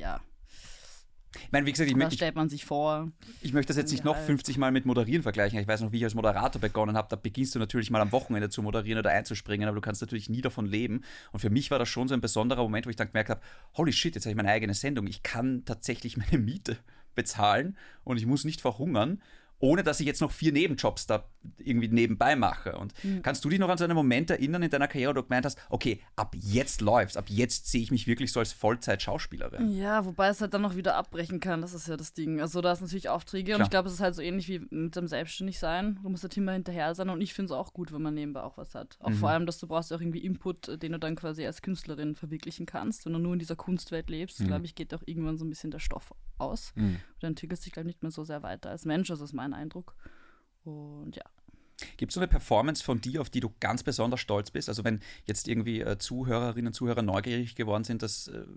Ich meine, wie gesagt, was stellt man sich vor? ich möchte das jetzt nicht noch 50 Mal mit Moderieren vergleichen. Ich weiß noch, wie ich als Moderator begonnen habe, da beginnst du natürlich mal am Wochenende zu moderieren oder einzuspringen, aber du kannst natürlich nie davon leben. Und für mich war das schon so ein besonderer Moment, wo ich dann gemerkt habe, holy shit, jetzt habe ich meine eigene Sendung. Ich kann tatsächlich meine Miete bezahlen und ich muss nicht verhungern, ohne dass ich jetzt noch 4 Nebenjobs da irgendwie nebenbei mache. Und kannst du dich noch an so einen Moment erinnern in deiner Karriere, wo du gemeint hast, okay, ab jetzt läuft's, ab jetzt sehe ich mich wirklich so als Vollzeit-Schauspielerin? Ja, wobei es halt dann noch wieder abbrechen kann, das ist ja das Ding. Also da ist natürlich Aufträge und Klar. ich glaube, es ist halt so ähnlich wie mit dem Selbstständigsein. Du musst halt immer hinterher sein und ich finde es auch gut, wenn man nebenbei auch was hat. Auch vor allem, dass du brauchst auch irgendwie Input, den du dann quasi als Künstlerin verwirklichen kannst. Wenn du nur in dieser Kunstwelt lebst, glaube ich, geht auch irgendwann so ein bisschen der Stoff aus. Und dann entwickelst du dich, glaube ich, nicht mehr so sehr weiter als Mensch, das ist mein Eindruck. Und ja. Gibt es so eine Performance von dir, auf die du ganz besonders stolz bist? Also wenn jetzt irgendwie Zuhörerinnen und Zuhörer neugierig geworden sind,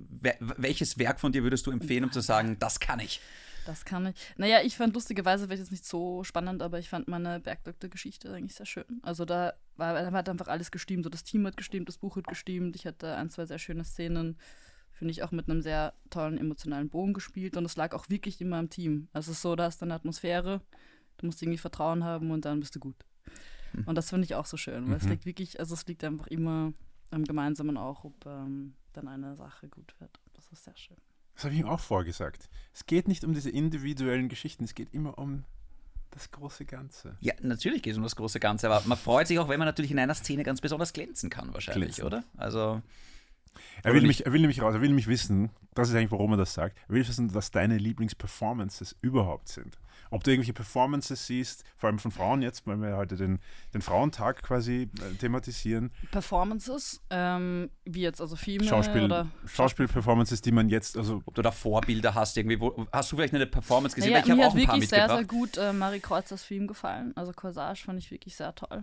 welches Werk von dir würdest du empfehlen, um zu sagen, das kann ich? Das kann ich. Naja, ich fand lustigerweise, wäre jetzt nicht so spannend, aber ich fand meine Bergdoktor-Geschichte eigentlich sehr schön. Also da hat einfach alles gestimmt. So das Team hat gestimmt, das Buch hat gestimmt. Ich hatte 1, 2 sehr schöne Szenen, finde ich, auch mit einem sehr tollen emotionalen Bogen gespielt. Und es lag auch wirklich immer im Team. Also es ist so, da ist eine Atmosphäre, du musst irgendwie Vertrauen haben und dann bist du gut. Und das finde ich auch so schön, weil es liegt wirklich, also es liegt einfach immer am Gemeinsamen auch, ob dann eine Sache gut wird. Das ist sehr schön. Das habe ich ihm auch vorgesagt. Es geht nicht um diese individuellen Geschichten, es geht immer um das große Ganze. Ja, natürlich geht es um das große Ganze, aber man freut sich auch, wenn man natürlich in einer Szene ganz besonders glänzen kann wahrscheinlich, oder? Also Er will nämlich wissen, das ist eigentlich, warum er das sagt, er will wissen, was deine Lieblingsperformances überhaupt sind. Ob du irgendwelche Performances siehst, vor allem von Frauen jetzt, weil wir heute den Frauentag quasi thematisieren. Performances, wie jetzt, also Filme oder Schauspiel-Performances, die man jetzt, also ob du da Vorbilder hast irgendwie, hast du vielleicht eine Performance gesehen? naja, Weil ich habe mir auch hat ein paar wirklich sehr, mitgebracht. sehr gut Marie Kreuzers Film gefallen. Also Corsage fand ich wirklich sehr toll.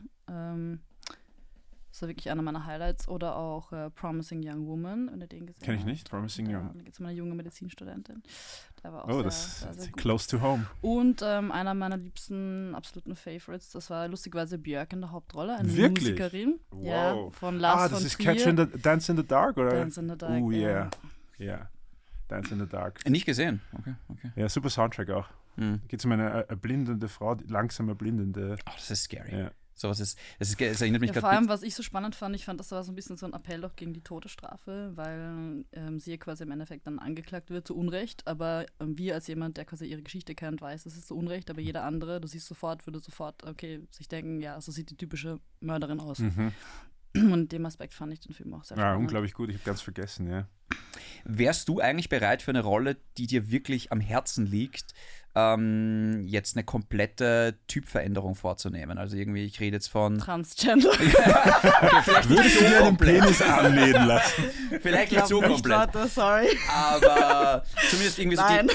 Das war wirklich einer meiner Highlights. Oder auch Promising Young Woman, wenn ihr den gesehen habt. Kenn ich nicht, Promising Young. Da geht es um eine junge Medizinstudentin. Der war auch oh, sehr, das sehr, sehr ist gut. close to home. Und einer meiner liebsten, absoluten Favorites, das war lustigerweise Björk in der Hauptrolle, eine Wirklich? Musikerin. Wow. Ja, von Lars das von ist Trier. Dance in the Dark, oder? Dance in the Dark, Oh, ja. yeah. Yeah. Dance in the Dark. Nicht gesehen. Okay. Ja, super Soundtrack auch. Hm. Da geht es um eine erblindende Frau, langsam erblindende. Oh, das ist scary. Ja. Es erinnert mich Ja, vor gerade. allem, was ich so spannend fand, ich fand, das war so ein bisschen so ein Appell auch gegen die Todesstrafe, weil sie ja quasi im Endeffekt dann angeklagt wird zu Unrecht, aber wir als jemand, der quasi ihre Geschichte kennt, weiß, es ist zu Unrecht, aber jeder andere, du siehst sofort, würde sofort, okay, sich denken, ja, so sieht die typische Mörderin aus. Und in dem Aspekt fand ich den Film auch sehr Ja, spannend. unglaublich gut, ich habe ganz vergessen, ja. Wärst du eigentlich bereit für eine Rolle, die dir wirklich am Herzen liegt, jetzt eine komplette Typveränderung vorzunehmen. Also irgendwie, ich rede jetzt von... Transgender. Okay, vielleicht nicht Würdest du so dir einen komplett. Penis anlegen lassen? Vielleicht nicht so komplett. Leute, sorry. Aber zumindest irgendwie so Nein.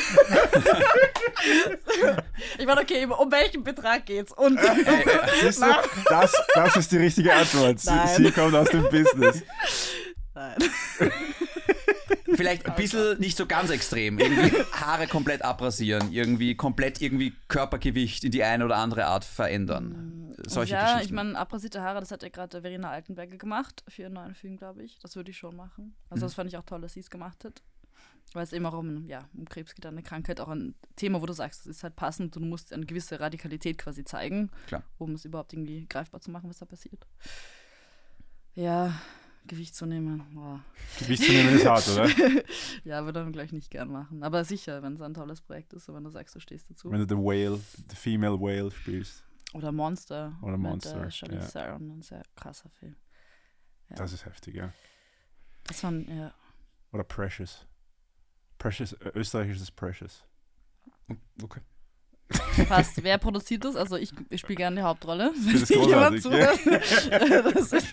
Ich meine, okay, um welchen Betrag geht's? Und Siehst du, das ist die richtige Antwort. Nein. Sie kommt aus dem Business. Nein. vielleicht ein bisschen nicht so ganz extrem. Irgendwie Haare komplett abrasieren, irgendwie komplett irgendwie Körpergewicht in die eine oder andere Art verändern. Solche ja, Geschichten. ich meine, abrasierte Haare, das hat ja gerade Verena Altenberger gemacht für ihren neuen Film, glaube ich. Das würde ich schon machen. Also das fand ich auch toll, dass sie es gemacht hat. Weil es eben auch um Krebs geht, eine Krankheit, auch ein Thema, wo du sagst, es ist halt passend, du musst eine gewisse Radikalität quasi zeigen, Klar. um es überhaupt irgendwie greifbar zu machen, was da passiert. Ja, Gewicht zu nehmen, boah. Gewicht zu nehmen ist hart, oder? Ja, würde ich gleich nicht gern machen. Aber sicher, wenn es ein tolles Projekt ist und wenn du sagst, du stehst dazu. Wenn du the Female Whale spielst. Oder Monster. Oder Monster, Mit Charlize ja. Theron, ein sehr krasser Film. Ja. Das ist heftig, ja. Das war, ja. Oder Precious. Precious, österreichisch ist Precious. Okay. Passt. Wer produziert das? Also ich spiele gerne die Hauptrolle. finde das Wenn jemand großartig, zuhört. Das ist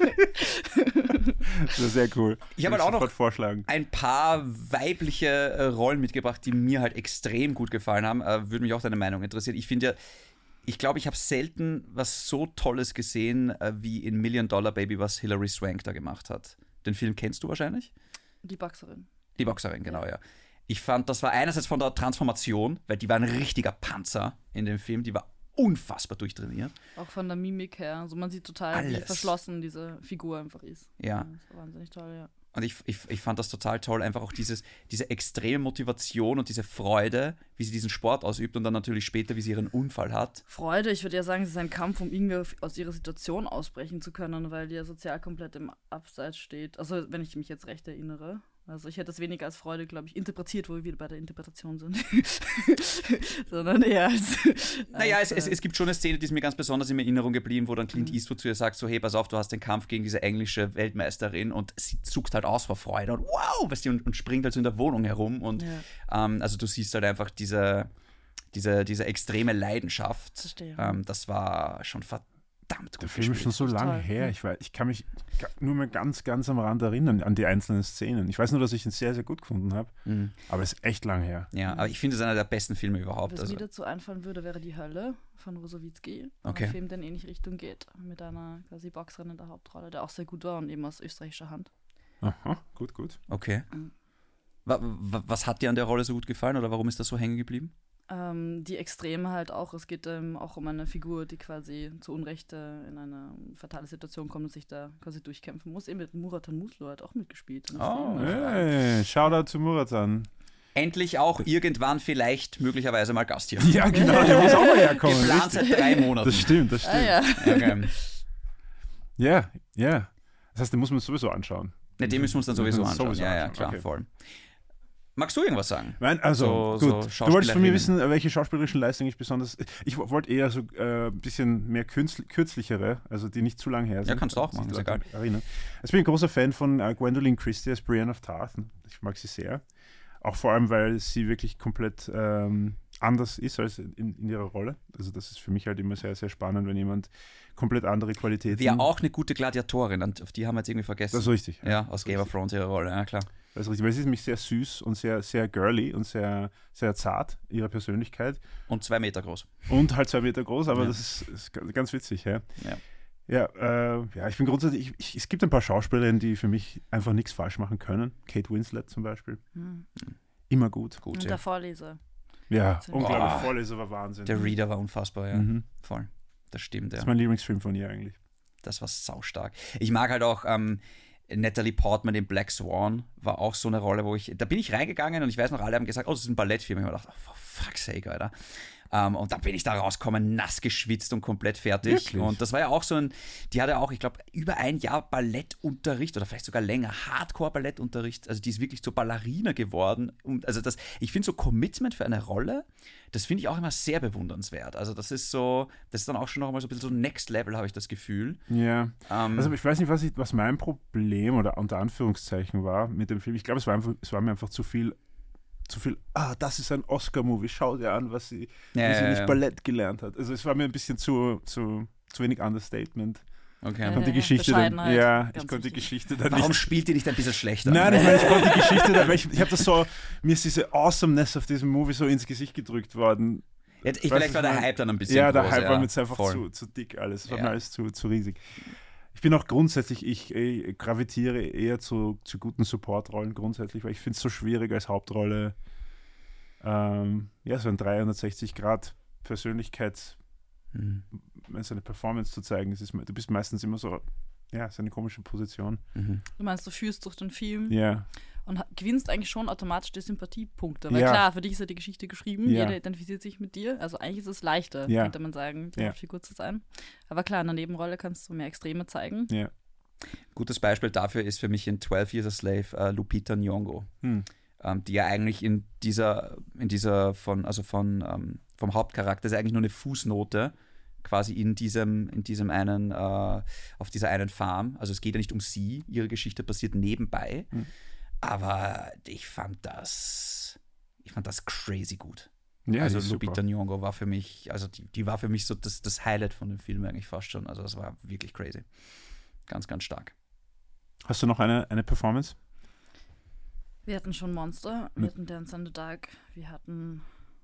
Das ist sehr cool. Ich habe halt auch noch vorschlagen. ein paar weibliche Rollen mitgebracht, die mir halt extrem gut gefallen haben. Würde mich auch deine Meinung interessieren. Ich glaube, ich habe selten was so Tolles gesehen, wie in $1 Million Baby, was Hilary Swank da gemacht hat. Den Film kennst du wahrscheinlich? die Boxerin. Die Boxerin, genau, ja. Ich fand, das war einerseits von der Transformation, weil die war ein richtiger Panzer in dem Film, die war unfassbar durchtrainiert. Auch von der Mimik her. Also man sieht total, wie Alles. verschlossen diese Figur einfach ist. Ja. Das war wahnsinnig toll, ja. Und ich fand das total toll, einfach auch diese extreme Motivation und diese Freude, wie sie diesen Sport ausübt und dann natürlich später, wie sie ihren Unfall hat. Freude, ich würde ja sagen, es ist ein Kampf, um irgendwie aus ihrer Situation ausbrechen zu können, weil die ja sozial komplett im Abseits steht. Also, wenn ich mich jetzt recht erinnere. Also, ich hätte das weniger als Freude, glaube ich, interpretiert, wo wir wieder bei der Interpretation sind. Sondern eher als. Naja, es gibt schon eine Szene, die ist mir ganz besonders in Erinnerung geblieben, wo dann Clint Eastwood zu ihr sagt, so hey, pass auf, du hast den Kampf gegen diese englische Weltmeisterin und sie zuckt halt aus vor Freude und wow, weißt du, und springt halt so in der Wohnung herum und also du siehst halt einfach diese extreme Leidenschaft. Verstehe. Das war schon verdammt gut Der Film ist schon gespielt. so lange Toll. her. Ich kann mich nur mehr ganz, ganz am Rand erinnern an die einzelnen Szenen. Ich weiß nur, dass ich ihn sehr, sehr gut gefunden habe. Aber es ist echt lang her. Ja, aber ich finde es einer der besten Filme überhaupt. Was Also, mir dazu einfallen würde, wäre Die Hölle von Rosowitzki. Okay. Ein Film, der in ähnliche Richtung geht. Mit einer quasi Boxerin in der Hauptrolle, der auch sehr gut war und eben aus österreichischer Hand. Aha, gut, gut. okay. Was hat dir an der Rolle so gut gefallen oder warum ist das so hängen geblieben? Die Extreme halt auch. Es geht auch um eine Figur, die quasi zu Unrecht in eine fatale Situation kommt und sich da quasi durchkämpfen muss. Eben mit Muratan Muslo hat auch mitgespielt. in dem Oh, Film. Hey, Shoutout zu Muratan. Endlich auch irgendwann vielleicht möglicherweise mal Gast hier. Ja, genau, der muss auch mal herkommen. Geplant richtig. seit 3 Monaten. Das stimmt, das stimmt. Ja. Okay. Ja, ja. Das heißt, den muss man sowieso anschauen. Ne, den müssen wir uns dann sowieso Das anschauen. sowieso Ja, anschauen, klar, okay. voll. Magst du irgendwas sagen? Nein, also So gut. Du wolltest von mir Schauspielerinnen. wissen, welche schauspielerischen Leistung ich besonders. Ich wollte eher so ein bisschen mehr kürzlichere, also die nicht zu lang her sind. Ja, kannst du auch dass sich machen, die ist Leute egal. erinnern. Ich bin ein großer Fan von Gwendoline Christie als Brienne of Tarth. Ich mag sie sehr. Auch vor allem, weil sie wirklich komplett anders ist als in ihrer Rolle. Also das ist für mich halt immer sehr, sehr spannend, wenn jemand komplett andere Qualitäten. Wäre auch eine gute Gladiatorin, und auf die haben wir jetzt irgendwie vergessen. Das ist richtig. Ja, aus Game of Thrones ihre Rolle, ja klar. Das ist richtig, weil sie ist nämlich sehr süß und sehr, sehr girly und sehr, sehr zart, ihre Persönlichkeit. Und 2 Meter groß. Und halt 2 Meter groß, aber Ja. das ist ganz witzig, ja. Ja. Ja, ich bin grundsätzlich, es gibt ein paar Schauspielerinnen, die für mich einfach nichts falsch machen können. Kate Winslet zum Beispiel. Immer gut. Gut, Und ja. der Vorleser. Ja, Ziemlich unglaublich. gut. Vorleser war Wahnsinn. Der Reader war unfassbar, ja. Mhm. Voll. Das stimmt, Das ja. ist mein Lieblingsfilm von ihr eigentlich. Das war saustark. Ich mag halt auch Natalie Portman in Black Swan, war auch so eine Rolle, da bin ich reingegangen und ich weiß noch, alle haben gesagt, oh, das ist ein Ballettfilm. Ich habe mir gedacht, oh, for fuck's sake, Alter. Und dann bin ich da rausgekommen, nass geschwitzt und komplett fertig. Wirklich? Und das war ja auch die hatte auch, ich glaube, über ein Jahr Ballettunterricht oder vielleicht sogar länger, Hardcore-Ballettunterricht. Also die ist wirklich zur Ballerina geworden. Und also ich finde so Commitment für eine Rolle, das finde ich auch immer sehr bewundernswert. Also das ist dann auch schon noch mal so ein bisschen so Next Level, habe ich das Gefühl. Ja. Also ich weiß nicht, was mein Problem oder unter Anführungszeichen war mit dem Film. Ich glaube, es war mir einfach zu viel zu viel, das ist ein Oscar-Movie, schau dir an, wie sie nicht Ballett gelernt hat. Also es war mir ein bisschen zu wenig Understatement. Okay. Ich konnte die Geschichte dann, Warum spielt die nicht ein bisschen schlechter? Nein, ich konnte die Geschichte dann, weil ich habe das so, mir ist diese Awesomeness auf diesem Movie so ins Gesicht gedrückt worden. Vielleicht war der Hype dann ein bisschen groß. Der Hype war mir jetzt einfach zu dick alles. Es war mir alles zu riesig. Ich bin auch grundsätzlich, ich gravitiere eher zu guten Support-Rollen grundsätzlich, weil ich finde es so schwierig als Hauptrolle, so ein 360-Grad-Persönlichkeit, so eine Performance zu zeigen. Du bist meistens immer so, so eine komische Position. Du meinst, du führst durch den Film und gewinnst eigentlich schon automatisch die Sympathiepunkte. Weil klar, für dich ist ja die Geschichte geschrieben, jeder identifiziert sich mit dir. Also eigentlich ist es leichter, könnte man sagen, die Hauptfigur zu sein. Aber klar, in der Nebenrolle kannst du mehr Extreme zeigen. Ja. Gutes Beispiel dafür ist für mich in 12 Years a Slave Lupita Nyong'o, die ja eigentlich vom Hauptcharakter ist eigentlich nur eine Fußnote, quasi in diesem einen, auf dieser einen Farm. Also es geht ja nicht um sie, ihre Geschichte passiert nebenbei. Aber ich fand das crazy gut. Ja, also Lupita Nyong'o war für mich, also die war für mich so das Highlight von dem Film eigentlich fast schon. Also das war wirklich crazy. Ganz, ganz stark. Hast du noch eine Performance? Wir hatten schon Monster, wir hatten Dance in the Dark, wir hatten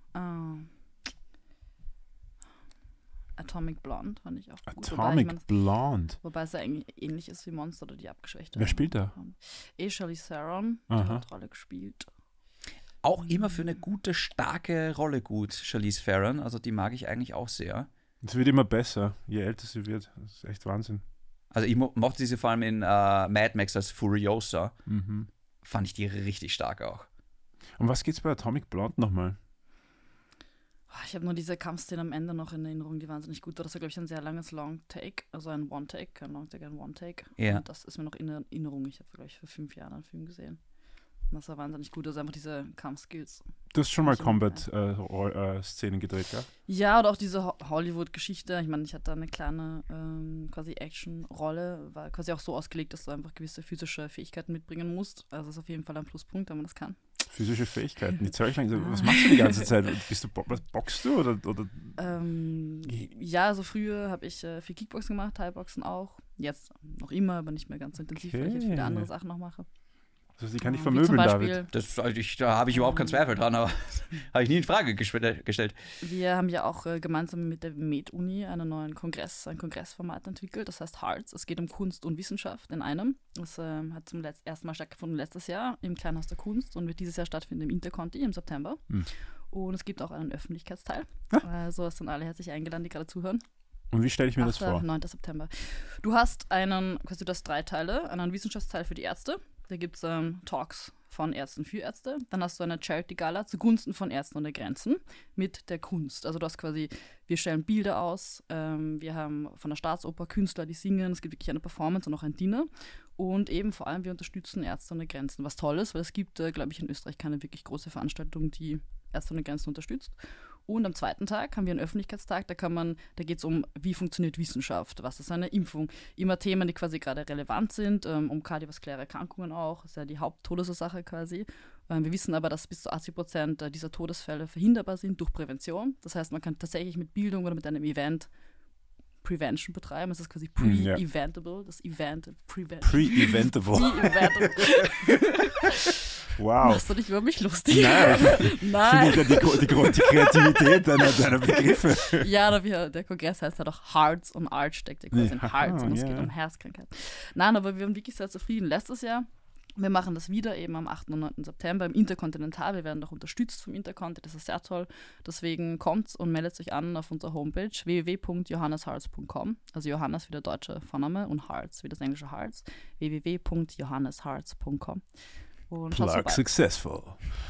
Atomic Blonde, fand ich auch gut. Blonde? Wobei es ja eigentlich ähnlich ist wie Monster oder die abgeschwächte. Wer spielt da? Charlize Theron, die Hauptrolle gespielt. Auch immer für eine gute, starke Rolle gut, Charlize Theron. Also die mag ich eigentlich auch sehr. Es wird immer besser, je älter sie wird. Das ist echt Wahnsinn. Also ich mochte sie vor allem in Mad Max als Furiosa. Fand ich die richtig stark auch. Um was geht's bei Atomic Blonde nochmal? Ich habe nur diese Kampfszene am Ende noch in Erinnerung, die wahnsinnig gut war. Das war, glaube ich, ein sehr langes Long-Take, also ein One-Take, kein Long-Take, ein One-Take. Ja. Und das ist mir noch in Erinnerung. Ich habe, glaube ich, vor 5 Jahren einen Film gesehen. Und das war wahnsinnig gut, also einfach diese Kampfskills. Du hast schon mal Combat-Szenen gedreht, ja? Ja, oder auch diese Hollywood-Geschichte. Ich meine, ich hatte da eine kleine quasi Action-Rolle, war quasi auch so ausgelegt, dass du einfach gewisse physische Fähigkeiten mitbringen musst. Also das ist auf jeden Fall ein Pluspunkt, wenn man das kann. Physische Fähigkeiten, was machst du die ganze Zeit? Boxst du oder? Ja, also früher habe ich viel Kickboxen gemacht, Thai-Boxen auch. Jetzt noch immer, aber nicht mehr ganz so intensiv, weil ich jetzt viele andere Sachen noch mache. Also die kann ich vermöbeln, David. Da habe ich überhaupt keinen Zweifel dran, aber habe ich nie in Frage gestellt. Wir haben ja auch gemeinsam mit der Med-Uni ein Kongressformat entwickelt, das heißt Hearts. Es geht um Kunst und Wissenschaft in einem. Das hat zum ersten Mal stattgefunden letztes Jahr im Kleinhaus der Kunst und wird dieses Jahr stattfinden im Interconti im September. Und es gibt auch einen Öffentlichkeitsteil. Also sind alle herzlich eingeladen, die gerade zuhören. Und wie stelle ich mir das vor? 9. September. Du hast quasi das 3 Teile, einen Wissenschaftsteil für die Ärzte. Da gibt es Talks von Ärzten für Ärzte. Dann hast du eine Charity-Gala zugunsten von Ärzten ohne Grenzen mit der Kunst. Also du hast quasi, wir stellen Bilder aus, wir haben von der Staatsoper Künstler, die singen, es gibt wirklich eine Performance und auch ein Dinner. Und eben vor allem, wir unterstützen Ärzte ohne Grenzen, was toll ist, weil es gibt, glaube ich, in Österreich keine wirklich große Veranstaltung, die Ärzte ohne Grenzen unterstützt. Und am zweiten Tag haben wir einen Öffentlichkeitstag, da geht es um, wie funktioniert Wissenschaft, was ist eine Impfung, immer Themen, die quasi gerade relevant sind, um kardiovaskuläre Erkrankungen auch, das ist ja die Haupttodesursache quasi. Wir wissen aber, dass bis zu 80% dieser Todesfälle verhinderbar sind durch Prävention. Das heißt, man kann tatsächlich mit Bildung oder mit einem Event Prevention betreiben. Es ist quasi pre-eventable, das Event Pre-eventable. Wow. Machst du dich über mich lustig? Nein. Finde ich die Kreativität deiner Begriffe. Ja, der Kongress heißt halt auch Hearts und Art steckt ja quasi in Hearts und es geht um Herzkrankheit. Nein, aber wir waren wirklich sehr zufrieden letztes Jahr. Wir machen das wieder eben am 8. und 9. September im Interkontinental. Wir werden auch unterstützt vom Interconti, das ist sehr toll. Deswegen kommt und meldet euch an auf unserer Homepage www.johanneshearts.com. Also Johannes wie der deutsche Vorname und Hearts wie das englische Hearts. www.johanneshearts.com. Plug successful.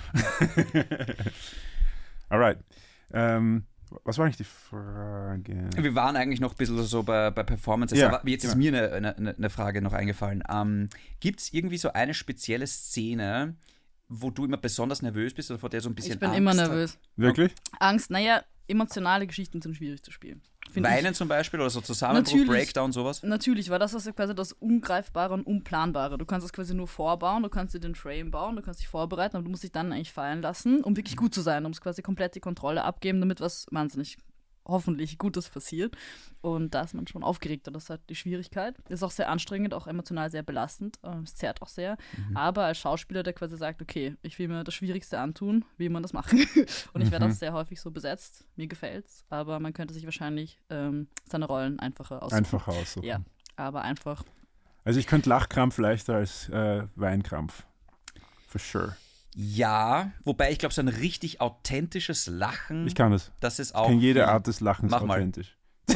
Alright. Was war eigentlich die Frage? Wir waren eigentlich noch ein bisschen so bei Performances, aber jetzt ist mir eine Frage noch eingefallen. Gibt es irgendwie so eine spezielle Szene, wo du immer besonders nervös bist oder vor der so ein bisschen Ich bin Angst immer nervös. Wirklich? Angst, emotionale Geschichten sind schwierig zu spielen. Weinen zum Beispiel oder so Zusammenbruch, Breakdown, sowas? Natürlich, weil das ist quasi das Ungreifbare und Unplanbare. Du kannst das quasi nur vorbauen, du kannst dir den Frame bauen, du kannst dich vorbereiten, aber du musst dich dann eigentlich fallen lassen, um wirklich gut zu sein, um es quasi komplett die Kontrolle abgeben, damit was wahnsinnig hoffentlich Gutes passiert. Und da ist man schon aufgeregter. Das ist halt die Schwierigkeit. Ist auch sehr anstrengend, auch emotional sehr belastend. Es zerrt auch sehr. Aber als Schauspieler, der quasi sagt, okay, ich will mir das Schwierigste antun, will man das machen. Und ich werde auch sehr häufig so besetzt. Mir gefällt's. Aber man könnte sich wahrscheinlich seine Rollen einfacher aussuchen. Ja, aber einfach. Also ich könnte Lachkrampf leichter als Weinkrampf. For sure. Ja, wobei ich glaube, so ein richtig authentisches Lachen. Ich kann das. Das ist auch. Ich kann jede Art des Lachens Mach mal. authentisch.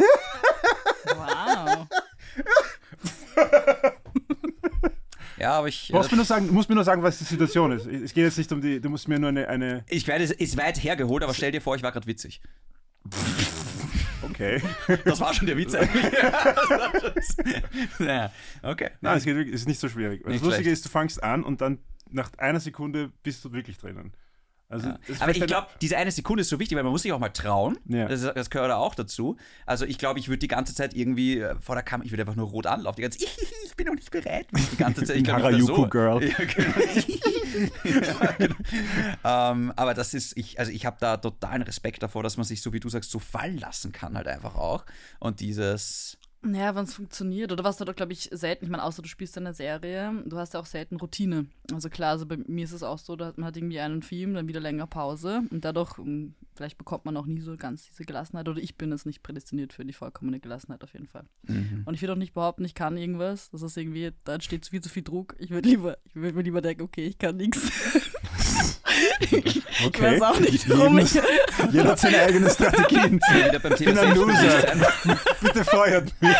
Wow. Ja, aber ich. Du musst mir nur sagen, was die Situation ist. Es geht jetzt nicht um die. Du musst mir nur eine. Ich werde, es ist weit hergeholt, aber stell dir vor, ich war gerade witzig. Okay. Das war schon der Witz eigentlich. Ja, okay. Nein, es ist nicht so schwierig. Das Nicht Lustige schlecht. ist, du fängst an und dann nach einer Sekunde bist du wirklich drinnen. Also, Aber ich glaube, diese eine Sekunde ist so wichtig, weil man muss sich auch mal trauen. Ja. Das gehört da auch dazu. Also ich glaube, ich würde die ganze Zeit irgendwie vor der Kamera, ich würde einfach nur rot anlaufen. Die ganze Zeit, ich bin noch nicht bereit. Die ganze Zeit. Ich glaub, Harajuku-Girl. Ja, genau. Aber das ist, ich habe da totalen Respekt davor, dass man sich, so wie du sagst, so fallen lassen kann halt einfach auch. Und dieses... Ja, wenn es funktioniert. Oder was du doch, glaube ich, selten, ich meine, außer du spielst eine Serie, du hast ja auch selten Routine. Also klar, also bei mir ist es auch so, man hat irgendwie einen Film, dann wieder länger Pause und dadurch, vielleicht bekommt man auch nie so ganz diese Gelassenheit, oder ich bin es nicht prädestiniert für die vollkommene Gelassenheit auf jeden Fall. Und ich will auch nicht behaupten, ich kann irgendwas. Das ist irgendwie, da entsteht viel zu viel Druck. Ich würde mir lieber denken, okay, ich kann nichts. Ich weiß auch nicht, warum ich... Jeder hat seine eigenen Strategien. Wieder beim Ich bin ein Loser. Bitte feuert mich.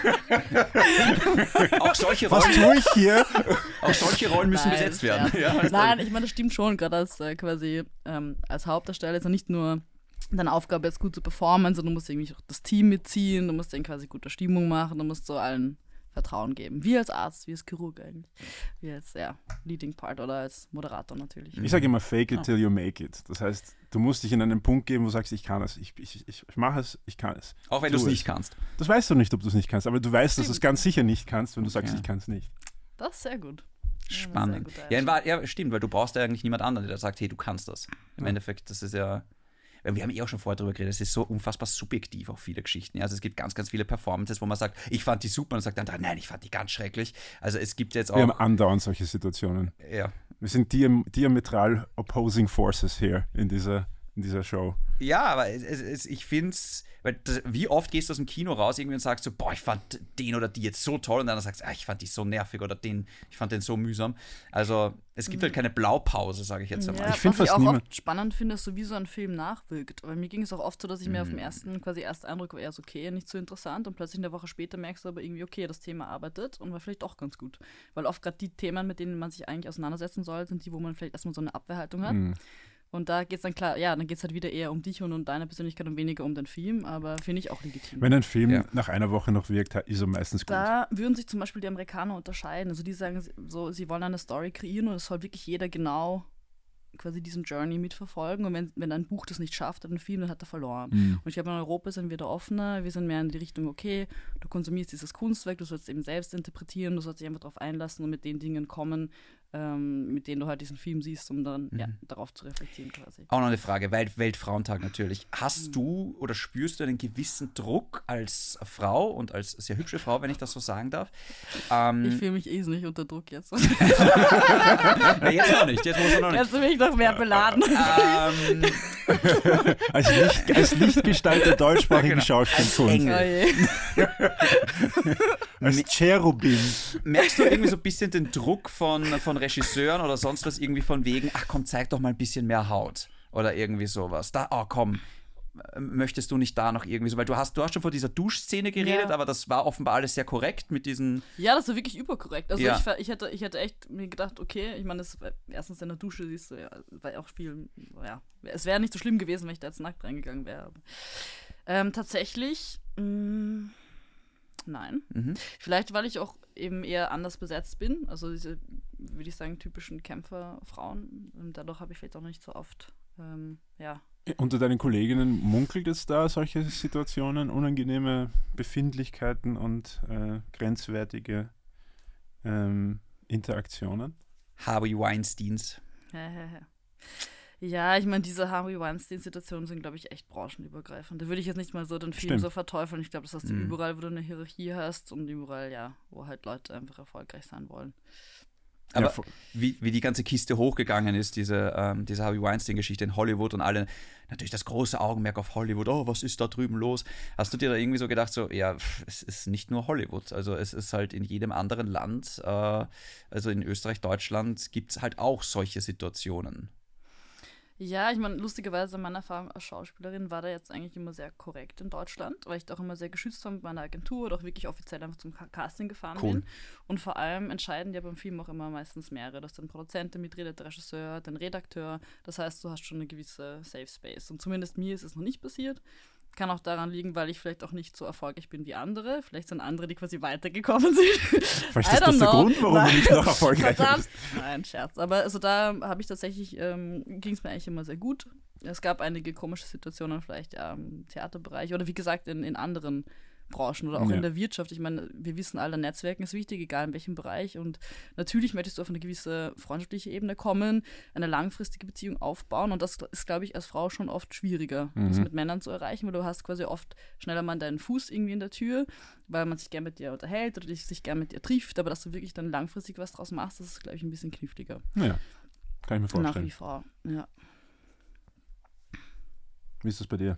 Auch solche Was Rollen, tue ich hier? auch solche Rollen müssen Nein, besetzt werden. Ja. Ja. Nein, ich meine, das stimmt schon, gerade als quasi als Hauptdarsteller ist ja nicht nur deine Aufgabe, jetzt gut zu performen, sondern du musst irgendwie auch das Team mitziehen, du musst denen quasi gute Stimmung machen, du musst so allen Vertrauen geben. Wie als Arzt, wie als Chirurg eigentlich. Wie als Leading Part oder als Moderator natürlich. Ich sage immer, fake it till you make it. Das heißt, du musst dich in einen Punkt geben, wo du sagst, ich kann es, ich mache es, ich kann es. Auch wenn du es nicht kannst. Das weißt du nicht, ob du es nicht kannst, aber du weißt, dass du es ganz sicher nicht kannst, wenn du sagst, Ja. ich kann es nicht. Das ist sehr gut. Spannend. Ja, Ja, stimmt, weil du brauchst ja eigentlich niemand anderen, der sagt, hey, du kannst das. Im Endeffekt, das ist ja... Wir haben auch schon vorher drüber geredet, es ist so unfassbar subjektiv, auch viele Geschichten. Ja, also es gibt ganz, ganz viele Performances, wo man sagt, ich fand die super und sagt dann, nein, ich fand die ganz schrecklich. Also es gibt jetzt auch... Wir haben andauernd solche Situationen. Ja. Wir sind diametral opposing forces hier in dieser Show. Ja, aber ich finde es, wie oft gehst du aus dem Kino raus irgendwie und sagst so, boah, ich fand den oder die jetzt so toll und dann sagst du, ich fand die so nervig oder ich fand den so mühsam. Also es gibt halt keine Blaupause, sage ich jetzt einmal. Ja, Ich finde was ich fast auch oft spannend finde, ist so, wie so ein Film nachwirkt. Weil mir ging es auch oft so, dass ich mir auf dem ersten Eindruck war, so okay, nicht so interessant und plötzlich eine Woche später merkst du aber irgendwie, okay, das Thema arbeitet und war vielleicht doch ganz gut. Weil oft gerade die Themen, mit denen man sich eigentlich auseinandersetzen soll, sind die, wo man vielleicht erstmal so eine Abwehrhaltung hat. Und da geht es dann klar, dann geht es halt wieder eher um dich und um deine Persönlichkeit und weniger um den Film, aber finde ich auch legitim. Wenn ein Film nach einer Woche noch wirkt, ist er meistens gut. Da würden sich zum Beispiel die Amerikaner unterscheiden. Also die sagen so, sie wollen eine Story kreieren und es soll wirklich jeder genau quasi diesen Journey mitverfolgen. Und wenn ein Buch das nicht schafft, oder ein Film, dann hat er verloren. Und ich glaube, in Europa sind wir da offener. Wir sind mehr in die Richtung, okay, du konsumierst dieses Kunstwerk, du sollst eben selbst interpretieren, du sollst dich einfach darauf einlassen und mit den Dingen kommen, mit denen du halt diesen Film siehst, um dann darauf zu reflektieren quasi. Auch noch eine Frage, Weltfrauentag natürlich. Hast du oder spürst du einen gewissen Druck als Frau und als sehr hübsche Frau, wenn ich das so sagen darf? Ich fühle mich nicht unter Druck jetzt. Ja, jetzt noch nicht, jetzt muss man noch nicht. Jetzt bin ich noch mehr beladen. Als Lichtgestalt der deutschsprachigen Schauspielkunst. Als Cherubim. Merkst du irgendwie so ein bisschen den Druck von Regisseuren oder sonst was irgendwie von wegen, ach komm, zeig doch mal ein bisschen mehr Haut oder irgendwie sowas. Komm, möchtest du nicht da noch irgendwie so, weil du hast schon von dieser Duschszene geredet, aber das war offenbar alles sehr korrekt mit diesen... Ja, das war wirklich überkorrekt. Also Ja. ich hätte echt mir gedacht, okay, ich meine, erstens in der Dusche siehst du, war ja auch viel, es wäre nicht so schlimm gewesen, wenn ich da jetzt nackt reingegangen wäre. Tatsächlich, Nein. Vielleicht, weil ich auch eben eher anders besetzt bin. Also diese, würde ich sagen, typischen Kämpferfrauen. Und dadurch habe ich vielleicht auch nicht so oft, Unter deinen Kolleginnen munkelt es da solche Situationen, unangenehme Befindlichkeiten und grenzwertige Interaktionen? Harvey Weinsteins. Ja, ich meine, diese Harvey Weinstein-Situationen sind, glaube ich, echt branchenübergreifend. Da würde ich jetzt nicht mal so den Film so verteufeln. Ich glaube, das hast du überall, wo du eine Hierarchie hast und überall, wo halt Leute einfach erfolgreich sein wollen. Aber wie die ganze Kiste hochgegangen ist, diese Harvey Weinstein-Geschichte in Hollywood und alle, natürlich das große Augenmerk auf Hollywood, oh, was ist da drüben los? Hast du dir da irgendwie so gedacht, so, ja, es ist nicht nur Hollywood, also es ist halt in jedem anderen Land, also in Österreich, Deutschland, gibt es halt auch solche Situationen. Ja, ich meine, lustigerweise, meine Erfahrung als Schauspielerin war da jetzt eigentlich immer sehr korrekt in Deutschland, weil ich da auch immer sehr geschützt war mit meiner Agentur oder auch wirklich offiziell einfach zum Casting gefahren bin. Und vor allem entscheiden ja beim Film auch immer meistens mehrere. Du hast den Produzenten, der mitredet, der Regisseur, den Redakteur. Das heißt, du hast schon eine gewisse Safe Space. Und zumindest mir ist es noch nicht passiert. Kann auch daran liegen, weil ich vielleicht auch nicht so erfolgreich bin wie andere. Vielleicht sind andere, die quasi weitergekommen sind. Vielleicht ist das der Grund, warum du nicht noch erfolgreich bist. Nein, Scherz. Aber also da habe ich tatsächlich, ging es mir eigentlich immer sehr gut. Es gab einige komische Situationen vielleicht im Theaterbereich oder wie gesagt in anderen Branchen oder auch in der Wirtschaft. Ich meine, wir wissen alle, Netzwerken ist wichtig, egal in welchem Bereich. Und natürlich möchtest du auf eine gewisse freundschaftliche Ebene kommen, eine langfristige Beziehung aufbauen. Und das ist, glaube ich, als Frau schon oft schwieriger, das mit Männern zu erreichen, weil du hast quasi oft schneller mal deinen Fuß irgendwie in der Tür, weil man sich gerne mit dir unterhält oder sich gerne mit dir trifft. Aber dass du wirklich dann langfristig was draus machst, das ist, glaube ich, ein bisschen kniffliger. Ja, kann ich mir vorstellen. Nach wie vor, ja. Wie ist das bei dir?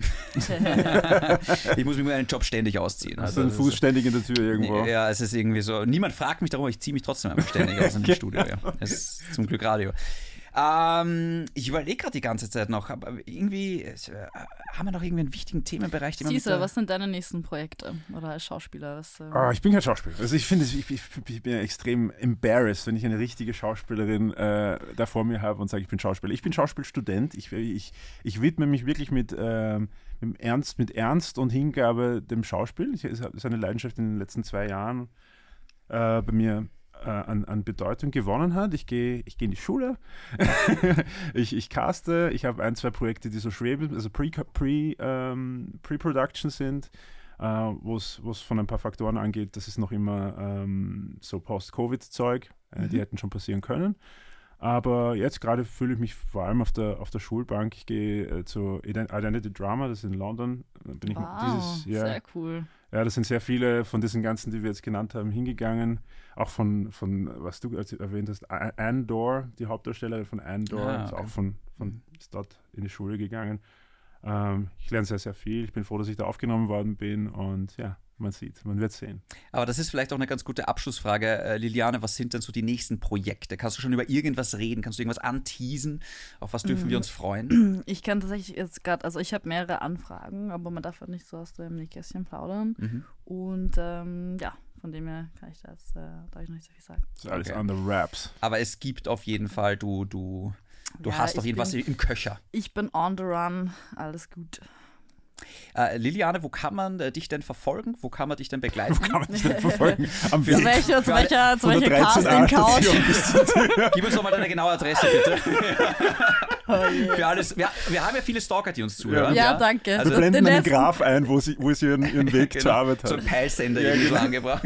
Ich muss mir meinen Job ständig ausziehen. Hast du einen Fuß ständig in der Tür irgendwo? Ja, es ist irgendwie so. Niemand fragt mich darum, aber ich ziehe mich trotzdem einfach ständig aus in dem Studio. Ja. Das ist zum Glück Radio. Ich überlege gerade die ganze Zeit noch, aber irgendwie haben wir noch irgendwie einen wichtigen Themenbereich, den Cesar, was sind deine nächsten Projekte oder als Schauspieler? Ich bin kein Schauspieler. Also ich finde, ich bin extrem embarrassed, wenn ich eine richtige Schauspielerin da vor mir habe und sage, ich bin Schauspieler. Ich bin Schauspielstudent. Ich widme mich wirklich mit Ernst und Hingabe dem Schauspiel. Das ist eine Leidenschaft in den letzten 2 Jahren bei mir an Bedeutung gewonnen hat. Ich gehe in die Schule, ich caste, ich habe 1, 2 Projekte, die so schweben, also Pre-Production sind, wo es von ein paar Faktoren angeht, das ist noch immer so Post-Covid-Zeug, die hätten schon passieren können. Aber jetzt gerade fühle ich mich vor allem auf der Schulbank. Ich gehe zu Identity Drama, das ist in London. Bin ich dieses Jahr, sehr cool. Ja, das sind sehr viele von diesen ganzen, die wir jetzt genannt haben, hingegangen. Auch von was du erwähnt hast, Andor, die Hauptdarstellerin von Andor, ist auch ist dort in die Schule gegangen. Ich lerne sehr, sehr viel. Ich bin froh, dass ich da aufgenommen worden bin und ja, man wird sehen. Aber das ist vielleicht auch eine ganz gute Abschlussfrage. Liliane, was sind denn so die nächsten Projekte? Kannst du schon über irgendwas reden? Kannst du irgendwas anteasen? Auf was dürfen wir uns freuen? Ich kann tatsächlich jetzt gerade, also ich habe mehrere Anfragen, aber man darf halt nicht so aus dem Nähkästchen plaudern. Und von dem her kann ich darf ich noch nicht so viel sagen. Das ist alles on the wraps. Aber es gibt auf jeden Fall, du hast auf jeden Fall was im Köcher. Ich bin on the run, alles gut. Liliane, wo kann man dich denn verfolgen? Wo kann man dich denn begleiten? Wo kann man dich denn verfolgen? Am Zu welcher Casting-Couch? Gib uns doch mal deine genaue Adresse, bitte. Für alles. Wir haben ja viele Stalker, die uns zuhören. Ja, danke. Also, wir blenden einen Graph ein, wo sie ihren Weg zur Arbeit hat. So ein Peilsender irgendwie so angebracht.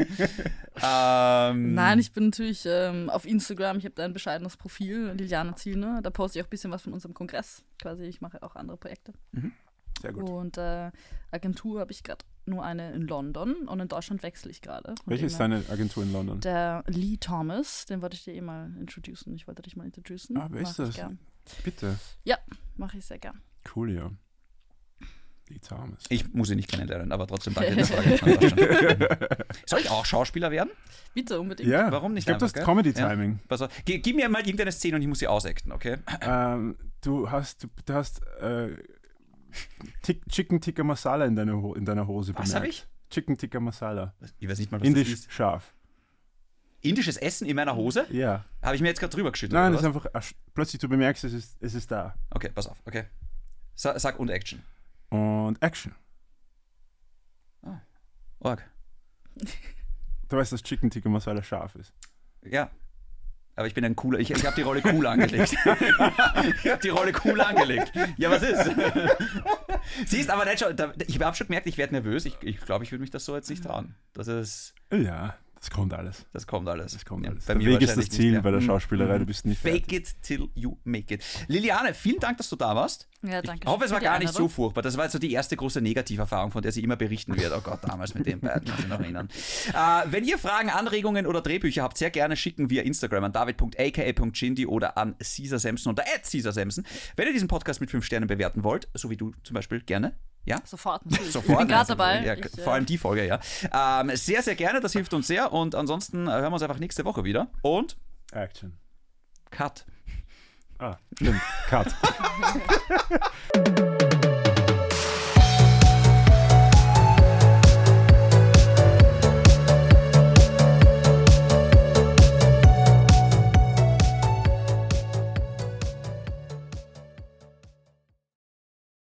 Nein, ich bin natürlich auf Instagram. Ich habe da ein bescheidenes Profil, Liliane Zielner. Da poste ich auch ein bisschen was von unserem Kongress. Quasi, ich mache auch andere Projekte. Sehr gut. Und Agentur habe ich gerade nur eine in London und in Deutschland wechsle ich gerade. Welche ist deine Agentur in London? Der Lee Thomas, den wollte ich dir mal introducen. Ich wollte dich mal introducen. Wer ist das? Gern. Bitte. Ja, mache ich sehr gern. Cool, ja. Lee Thomas. Ich muss ihn nicht kennenlernen, aber trotzdem danke der Frage. Soll ich auch Schauspieler werden? Bitte, unbedingt. Ja. Warum nicht? Ich glaube, das ist Comedy-Timing. Ja. Gib mir mal irgendeine Szene und ich muss sie ausacten, okay? Du hast Chicken Tikka Masala in deiner Hose bemerkt. Was habe ich? Chicken Tikka Masala. Ich weiß nicht mal, was Indisch das ist. scharf. Indisches Essen in meiner Hose? Ja. Habe ich mir jetzt gerade drüber geschüttet? Nein, das ist einfach, plötzlich du bemerkst, es ist da. Okay, pass auf, okay. Sag und Action. Und Action. Org. Du weißt, dass Chicken Tikka Masala scharf ist. Ja. Aber ich bin ein cooler, ich habe die Rolle cool angelegt. Ich habe die Rolle cool angelegt. Ja, was ist? Siehst, aber nicht schon, ich habe schon gemerkt, ich werde nervös. Ich glaube, ich würde mich das so jetzt nicht trauen. Ja, das kommt alles. Das kommt alles. Ja, bei der mir Weg ist das wahrscheinlich Ziel nicht bei der Schauspielerei, du bist nicht Fake fertig. it till you make it. Liliane, vielen Dank, dass du da warst. Ja, danke. Ich hoffe, es war für die gar nicht so Einladung. furchtbar. Das war jetzt so die erste große Negativerfahrung, von der sie immer berichten wird. Oh Gott, damals mit den beiden, kann ich mich noch erinnern. Wenn ihr Fragen, Anregungen oder Drehbücher habt, sehr gerne schicken via Instagram an david.aka.chindi oder an Caesar Samson oder @Caesar Samson. Wenn ihr diesen Podcast mit 5 Sternen bewerten wollt, so wie du zum Beispiel, gerne. Ja? Sofort, natürlich. Sofort. Ich bin gerade dabei. Ja, vor allem die Folge, ja. Sehr, sehr gerne, das hilft uns sehr. Und ansonsten hören wir uns einfach nächste Woche wieder. Und Action. Cut. Stimmt. Cut.